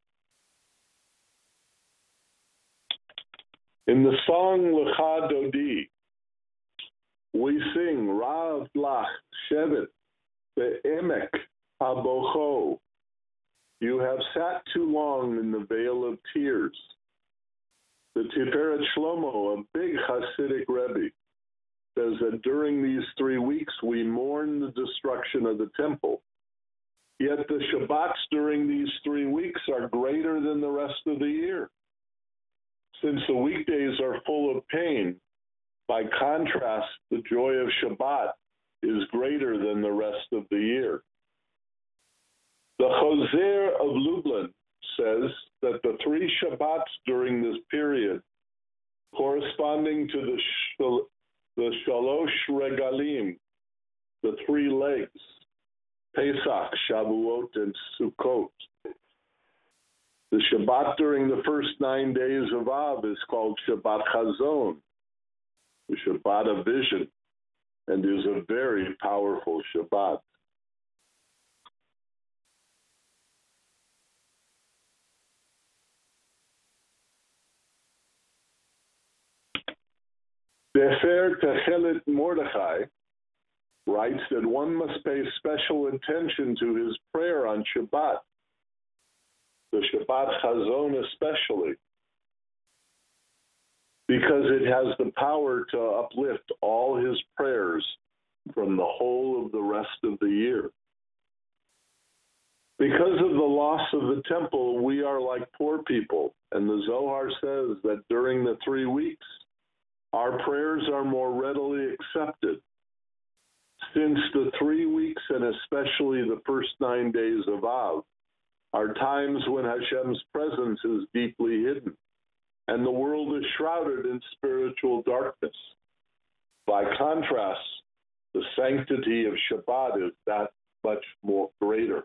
In the song Lecha Dodi, we sing Rav Lach Shevet Be'emek Habocho. You have sat too long in the vale of tears. The Tiferet Shlomo, a big Hasidic Rebbe, says that during these 3 weeks we mourn the destruction of the temple. Yet the Shabbats during these 3 weeks are greater than the rest of the year. Since the weekdays are full of pain, by contrast, the joy of Shabbat is greater than the rest of the year. The Choser of Lublin says that the 3 Shabbats during this period, corresponding to the Shalosh Regalim, the 3 legs, Pesach, Shavuot, and Sukkot. The Shabbat during the first 9 days of Av is called Shabbat Chazon, the Shabbat of vision, and is a very powerful Shabbat. Sefer Techelet Mordechai writes that one must pay special attention to his prayer on Shabbat, the Shabbat Chazon especially, because it has the power to uplift all his prayers from the whole of the rest of the year. Because of the loss of the temple, we are like poor people, and the Zohar says that during the 3 weeks, our prayers are more readily accepted. Since the 3 weeks, and especially the first 9 days of Av, are times when Hashem's presence is deeply hidden, and the world is shrouded in spiritual darkness. By contrast, the sanctity of Shabbat is that much more greater.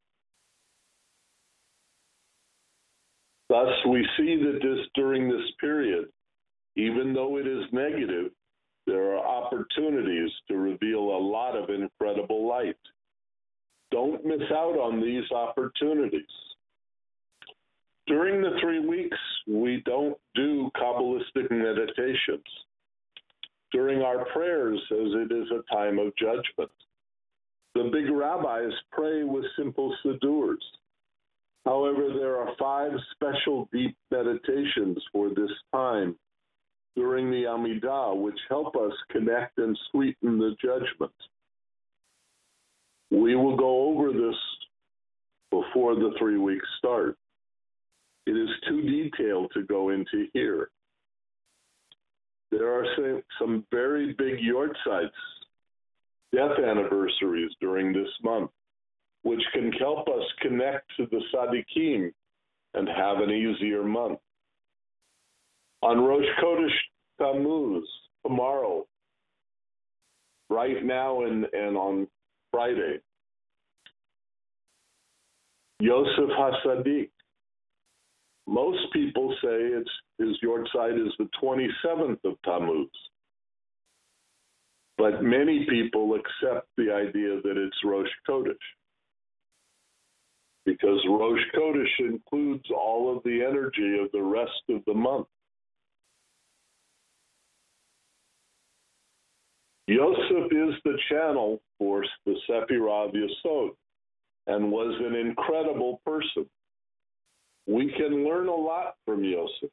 Thus, we see that during this period, even though it is negative, there are opportunities to reveal a lot of incredible light. Don't miss out on these opportunities. During the 3 weeks, we don't do Kabbalistic meditations. During our prayers, as it is a time of judgment, the big rabbis pray with simple sidurs. However, there are 5 special deep meditations for this time during the Amidah, which help us connect and sweeten the judgment. We will go over this before the 3 weeks start. It is too detailed to go into here. There are some very big Yortzites, death anniversaries during this month, which can help us connect to the Tzaddikim and have an easier month. On Rosh Chodesh Tammuz, tomorrow, right now and on Friday, Yosef HaSadik. Most people say his Yortzeit is the 27th of Tammuz. But many people accept the idea that it's Rosh Chodesh, because Rosh Chodesh includes all of the energy of the rest of the month. Yosef is the channel for the Sephirah of Yesod and was an incredible person. We can learn a lot from Yosef.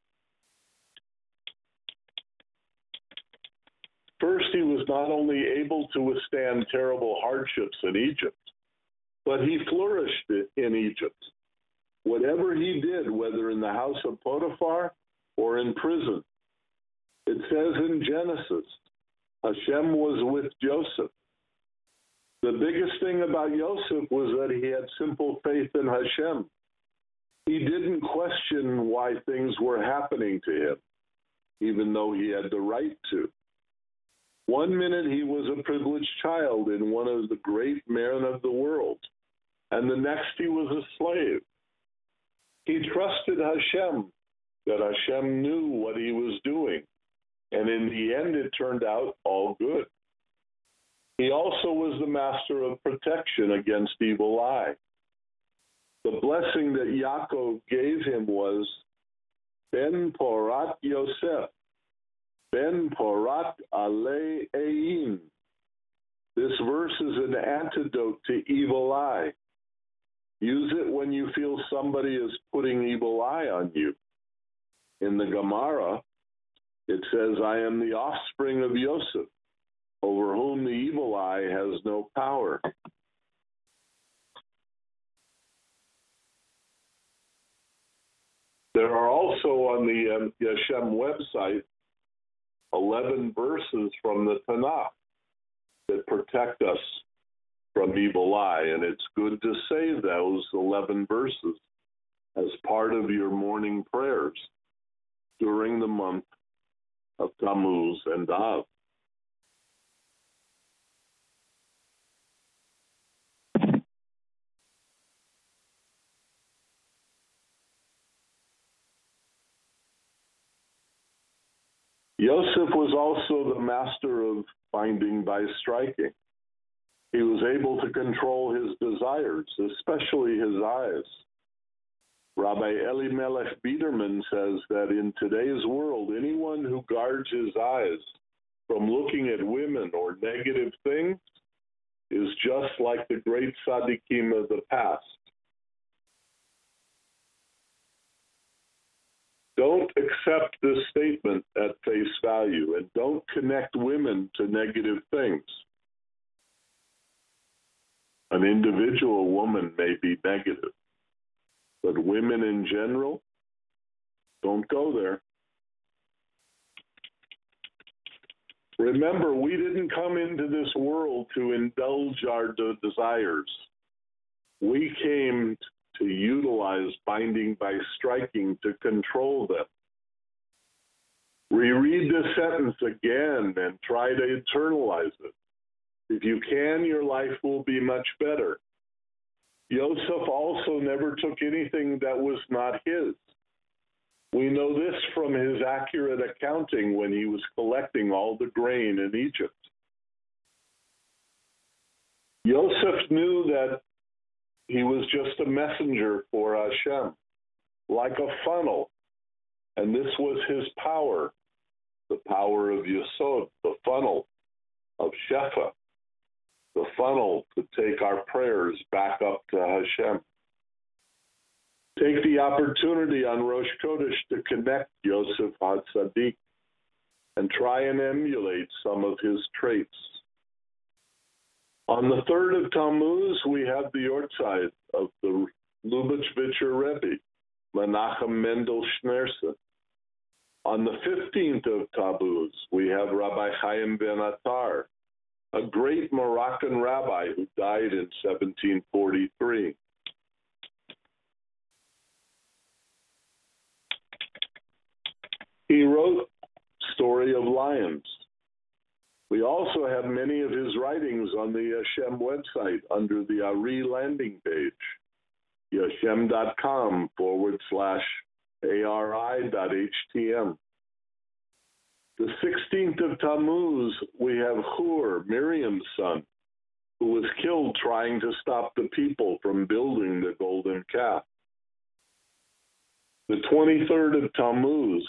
First, he was not only able to withstand terrible hardships in Egypt, but he flourished in Egypt. Whatever he did, whether in the house of Potiphar or in prison, it says in Genesis, Hashem was with Joseph. The biggest thing about Yosef was that he had simple faith in Hashem. He didn't question why things were happening to him, even though he had the right to. 1 minute he was a privileged child in one of the great men of the world, and the next he was a slave. He trusted Hashem, that Hashem knew what he was doing, and in the end it turned out all good. He also was the master of protection against evil eye. The blessing that Yaakov gave him was, Ben Porat Yosef, Ben Porat Ale Ein. This verse is an antidote to evil eye. Use it when you feel somebody is putting evil eye on you. In the Gemara, it says, I am the offspring of Yosef, over whom the evil eye has no power. There are also on the Yeshem website 11 verses from the Tanakh that protect us from evil eye, and it's good to say those 11 verses as part of your morning prayers during the month of Tammuz and Av. Yosef was also the master of binding by striking. He was able to control his desires, especially his eyes. Rabbi Elimelech Biederman says that in today's world, anyone who guards his eyes from looking at women or negative things is just like the great tzaddikim of the past. Don't accept this statement at face value, and don't connect women to negative things. An individual woman may be negative, but women in general, don't go there. Remember, we didn't come into this world to indulge our desires. We came to utilize binding by striking to control them. Reread this sentence again and try to internalize it. If you can, your life will be much better. Yosef also never took anything that was not his. We know this from his accurate accounting when he was collecting all the grain in Egypt. Yosef knew that he was just a messenger for Hashem, like a funnel, and this was his power, the power of Yesod, the funnel of Shefa, the funnel to take our prayers back up to Hashem. Take the opportunity on Rosh Chodesh to connect Yosef HaTzadik and try and emulate some of his traits. On the 3rd of Tammuz, we have the Yortzeit of the Lubavitcher Rebbe, Menachem Mendel Schneerson. On the 15th of Tammuz, we have Rabbi Chaim Ben Attar, a great Moroccan rabbi who died in 1743. He wrote Story of Lions. We also have many of his writings on the Yashem website under the Ari landing page, yashem.com/ari.htm. The 16th of Tammuz, we have Hur, Miriam's son, who was killed trying to stop the people from building the golden calf. The 23rd of Tammuz,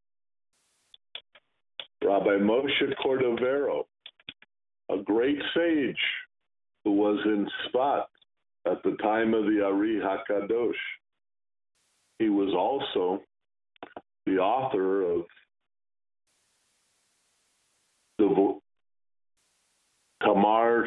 Rabbi Moshe Cordovero, a great sage who was in Sfat at the time of the Ari HaKadosh. He was also the author of Tamar,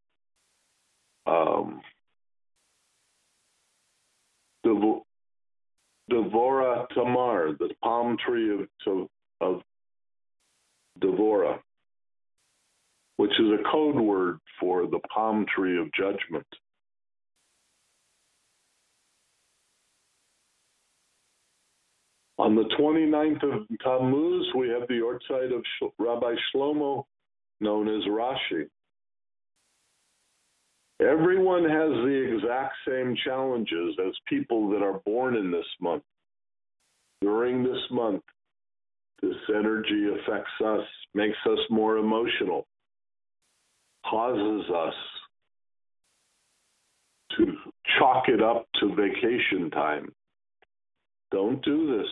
Devorah Tamar, the palm tree of Devorah, which is a code word for the palm tree of judgment. On the 29th of Tammuz, we have the Yortzeit of Rabbi Shlomo, known as Rashi. Everyone has the exact same challenges as people that are born in this month. During this month, this energy affects us, makes us more emotional, causes us to chalk it up to vacation time. Don't do this.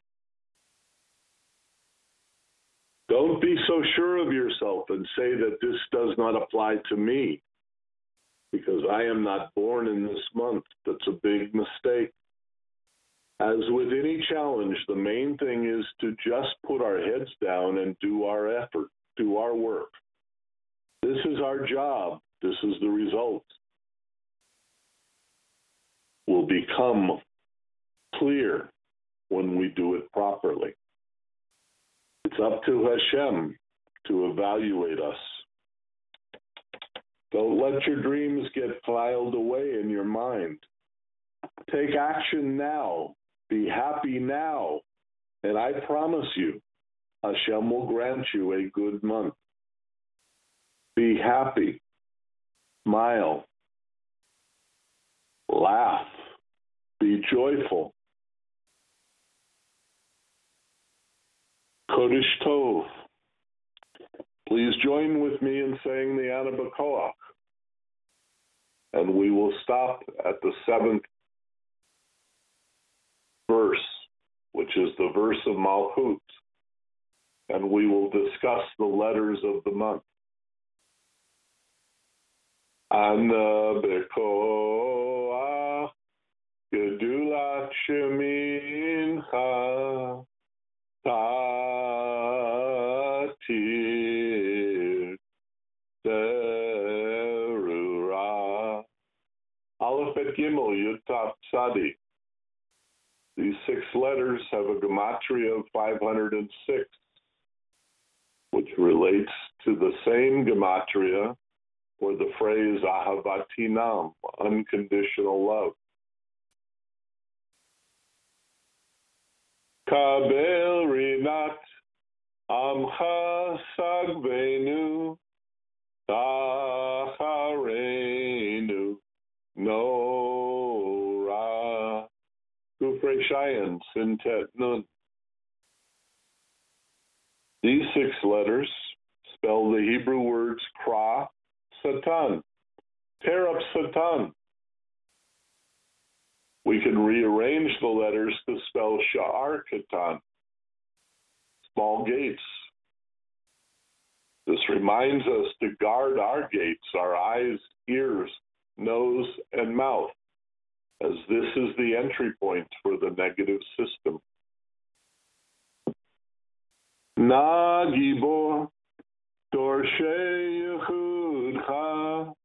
Don't be so sure of yourself and say that this does not apply to me because I am not born in this month. That's a big mistake. As with any challenge, the main thing is to just put our heads down and do our effort, do our work. This is our job. This is the result. Will become clear when we do it properly. It's up to Hashem to evaluate us. Don't let your dreams get filed away in your mind. Take action now. Be happy now. And I promise you, Hashem will grant you a good month. Be happy. Smile. Laugh. Be joyful. Kodesh Tov. Please join with me in saying the Ana B'Koach. And we will stop at the 7th verse, which is the verse of Malchut. And we will discuss the letters of the month. Ana B'Koach, Gedulat Shemincha, Tatir Terura. Aleph Bet Gimel Yud Tav Tzadi. These 6 letters have a gematria of 506, which relates to the same gematria for the phrase Ahavatinam, unconditional love. Kabel Rinat Amcha Sagvenu Tacharenu Nora Kufrei Shayan Sintet Nun. These 6 letters spell the Hebrew words Kra, Satan. Tear up Satan. We can rearrange the letters to spell Sha'ar Katan, small gates. This reminds us to guard our gates, our eyes, ears, nose, and mouth, as this is the entry point for the negative system. Na Gibor Dorshei Yechudcha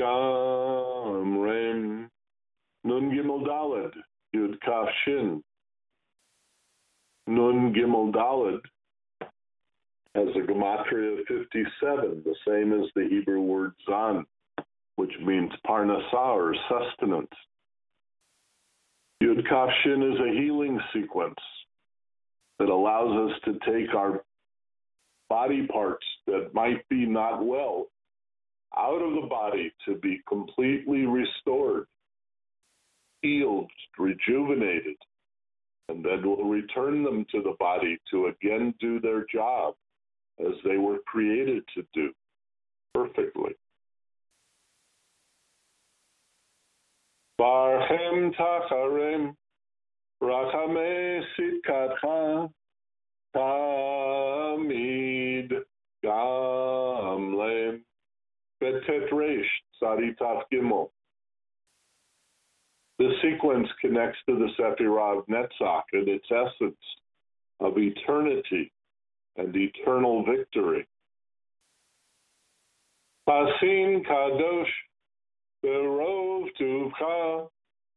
Gam Rem Nun Gimel Daled Yud Kaf Shin. Nun Gimel Daled has a gematria of 57, the same as the Hebrew word Zan, which means parnasah or sustenance. Yud Kaf Shin is a healing sequence that allows us to take our body parts that might be not well out of the body to be completely restored, healed, rejuvenated, and then we'll return them to the body to again do their job as they were created to do perfectly. Barchem Tacharem Rachame Sitkatcha Tamid Gamlem Betet Resh Tzadi Gimel. This sequence connects to the Sephirah of Netzach and its essence of eternity and eternal victory. Pasin Kadosh Berov Tuvcha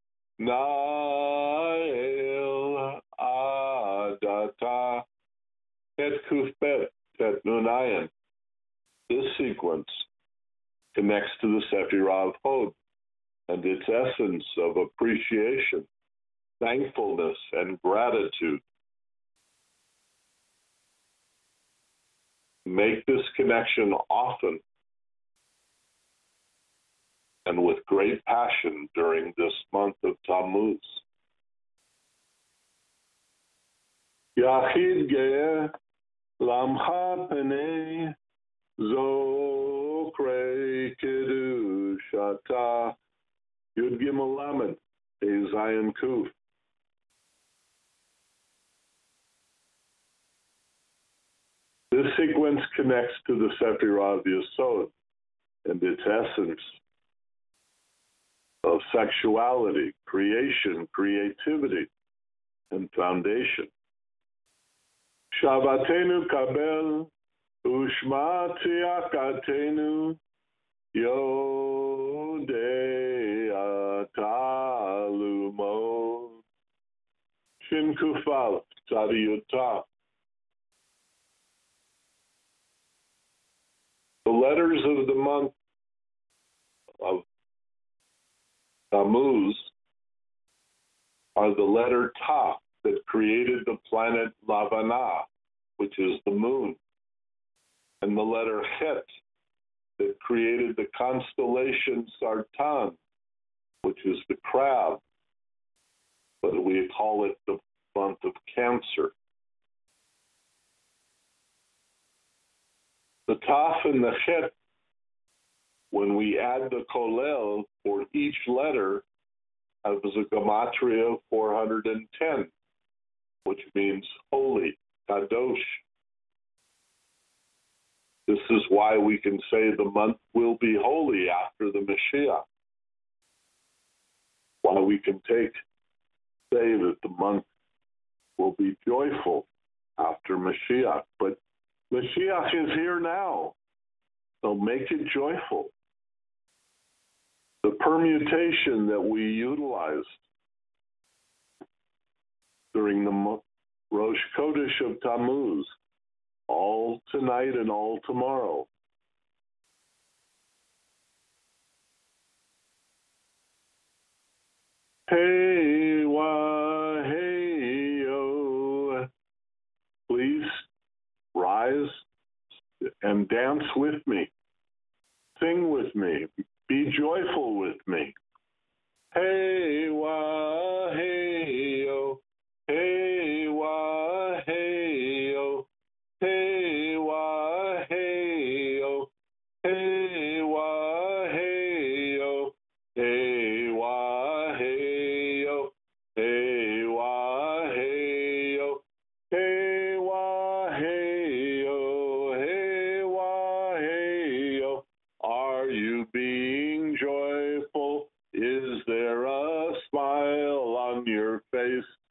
Nael Adata Et Kufbet Et Nunayan. This sequence connects to the Sephirah of Hod and its essence of appreciation, thankfulness, and gratitude. Make this connection often and with great passion during this month of Tammuz. Yachid Ge'eh Lamcha Penei Zokre Kedushata Yud Gimel Lamed Zayin Kuf. This sequence connects to the Sephirah of Yesod and its essence of sexuality, creation, creativity, and foundation. Shavatenu kabel ushma tiakatenu yodea talumo shin kufal tzadiyutah. The letters of the month of Tammuz are the letter Ta that created the planet Lavana, which is the moon, and the letter Het that created the constellation Sartan, which is the crab, but we call it the month of Cancer. The Taf and the Het, when we add the Kolel for each letter, has a gematria of 410, which means holy, Kadosh. This is why we can say the month will be holy after the Mashiach. Why we can say that the month will be joyful after Mashiach. But Mashiach is here now, so make it joyful. The permutation that we utilized during the Rosh Chodesh of Tammuz, all tonight and all tomorrow, hey, wah, hey, yo. Please rise and dance with me. Sing with me. Be joyful with me. Hey, wah, hey, yo. Hey, wah, hey, yo. Hey, wah, hey, yo. Hey, wah, hey, yo. Hey, wah, hey, yo. Hey, wah, hey, yo. Hey, wah, hey, yo. Hey, wah, hey, yo. Are you being joyful? Is there a smile on your face?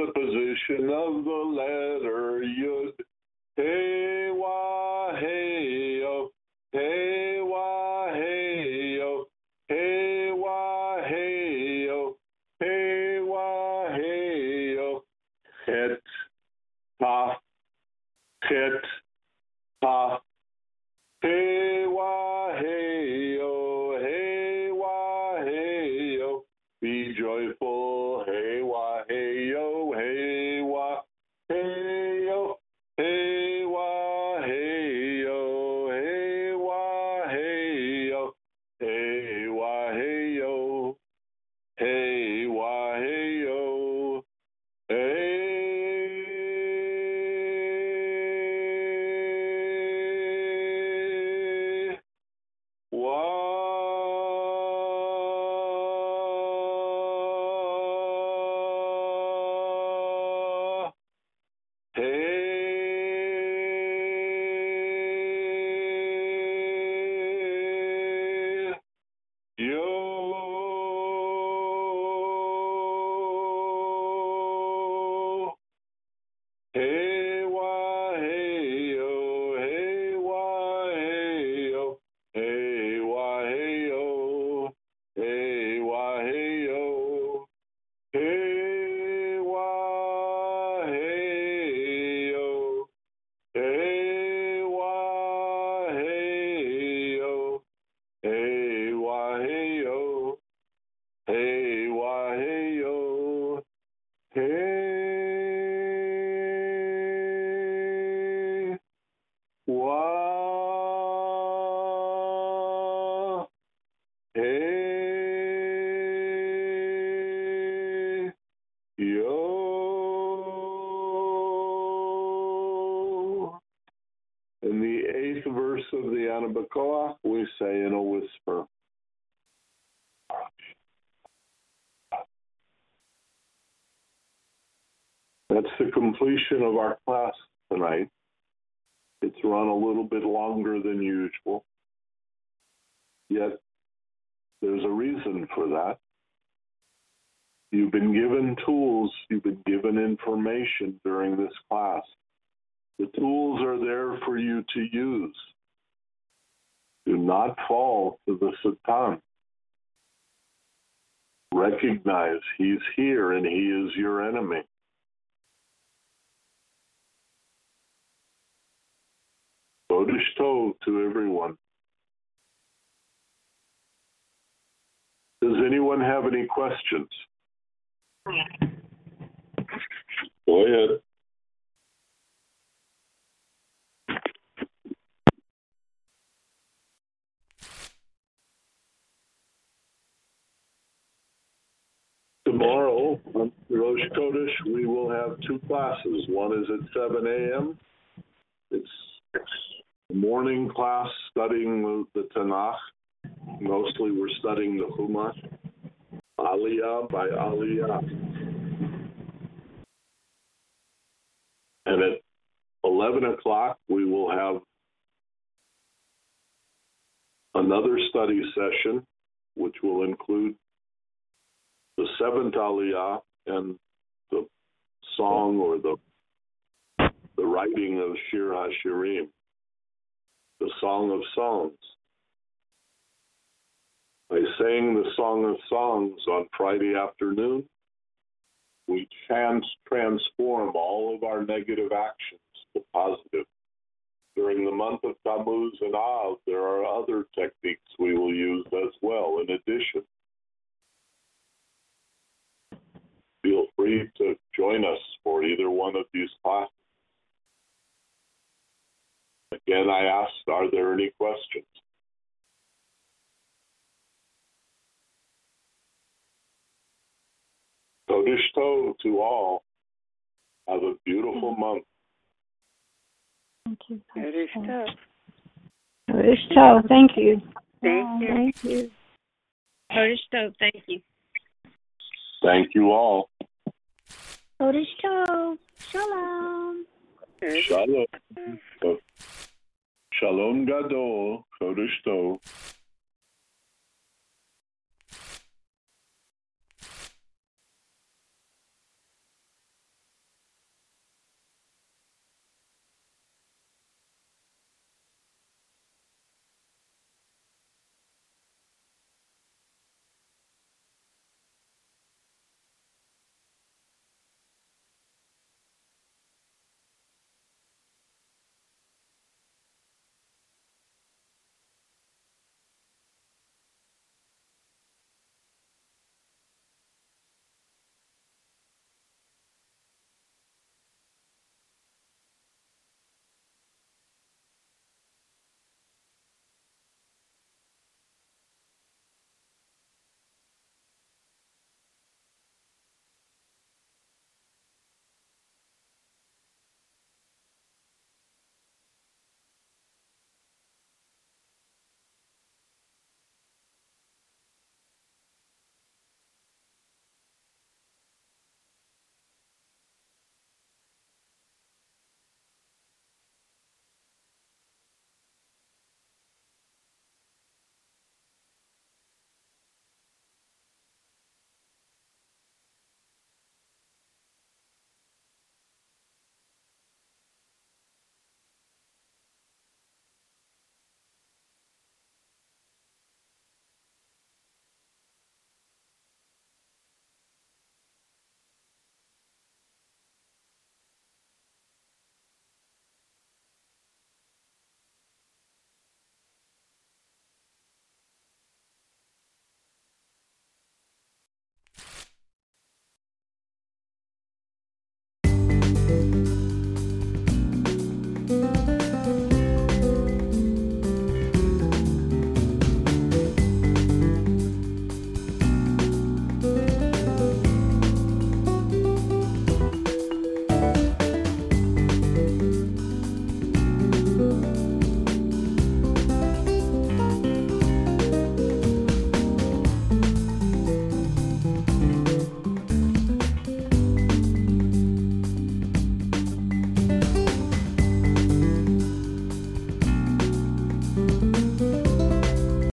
the position of the letter Yud. Hey, wah, hey, yo. Hey, wah, hey, yo. Hey, wah, hey, yo. Hey, wah, hey, yo. Het, ta, het, ta. Hey, wah, hey, yo. Hey, wah, hey, yo. Be joyful. Hey, wah, hey, yo. Hey, wah, hey, yo. Hey, wah, hey, yo. Hey, wah, hey, yo. Hey, wah, hey, yo. Hey, wah, hey, yo. Hey, wah, hey, yo. Hey, wah, hey, yo. Hey, wah, hey, yo. Hey, wah, hey, yo. Hey, wah, hey, yo. Hey, wah, hey, yo. Hey, wah, hey, yo. Hey, wah, hey, yo. Hey, wah, hey, yo. Hey, wah, hey, yo. In the 8th verse of the Anabacoa, we say in a whisper. That's the completion of our class tonight. It's run a little bit longer than usual, yet there's a reason for that. You've been given tools, you've been given information during this class. The tools are there for you to use. Do not fall to the Satan. Recognize he's here and he is your enemy. Kodesh Tov to everyone. Does anyone have any questions? Go ahead. Tomorrow, on Rosh Chodesh, we will have 2 classes. One is at 7 a.m. It's a morning class studying the Tanakh. Mostly we're studying the Chumash. Aliyah by Aliyah. And at 11 o'clock, we will have another study session, which will include the 7th Aliyah and the song or the writing of Shir HaShirim, the Song of Songs. By saying the Song of Songs on Friday afternoon, we transform all of our negative actions to positive. During the month of Tammuz and Av, there are other techniques we will use as well, in addition. Feel free to join us for either one of these classes. Again, I asked, are there any questions? Kodesh Tov to all. Have a beautiful month. Thank you. Kodesh Tov. Kodesh Tov. Thank you. Thank you. Thank you. Kodesh Tov. Thank you. Thank you all. Kodesh Tov. Shalom. Shalom. Shalom Gadol. Kodesh Tov.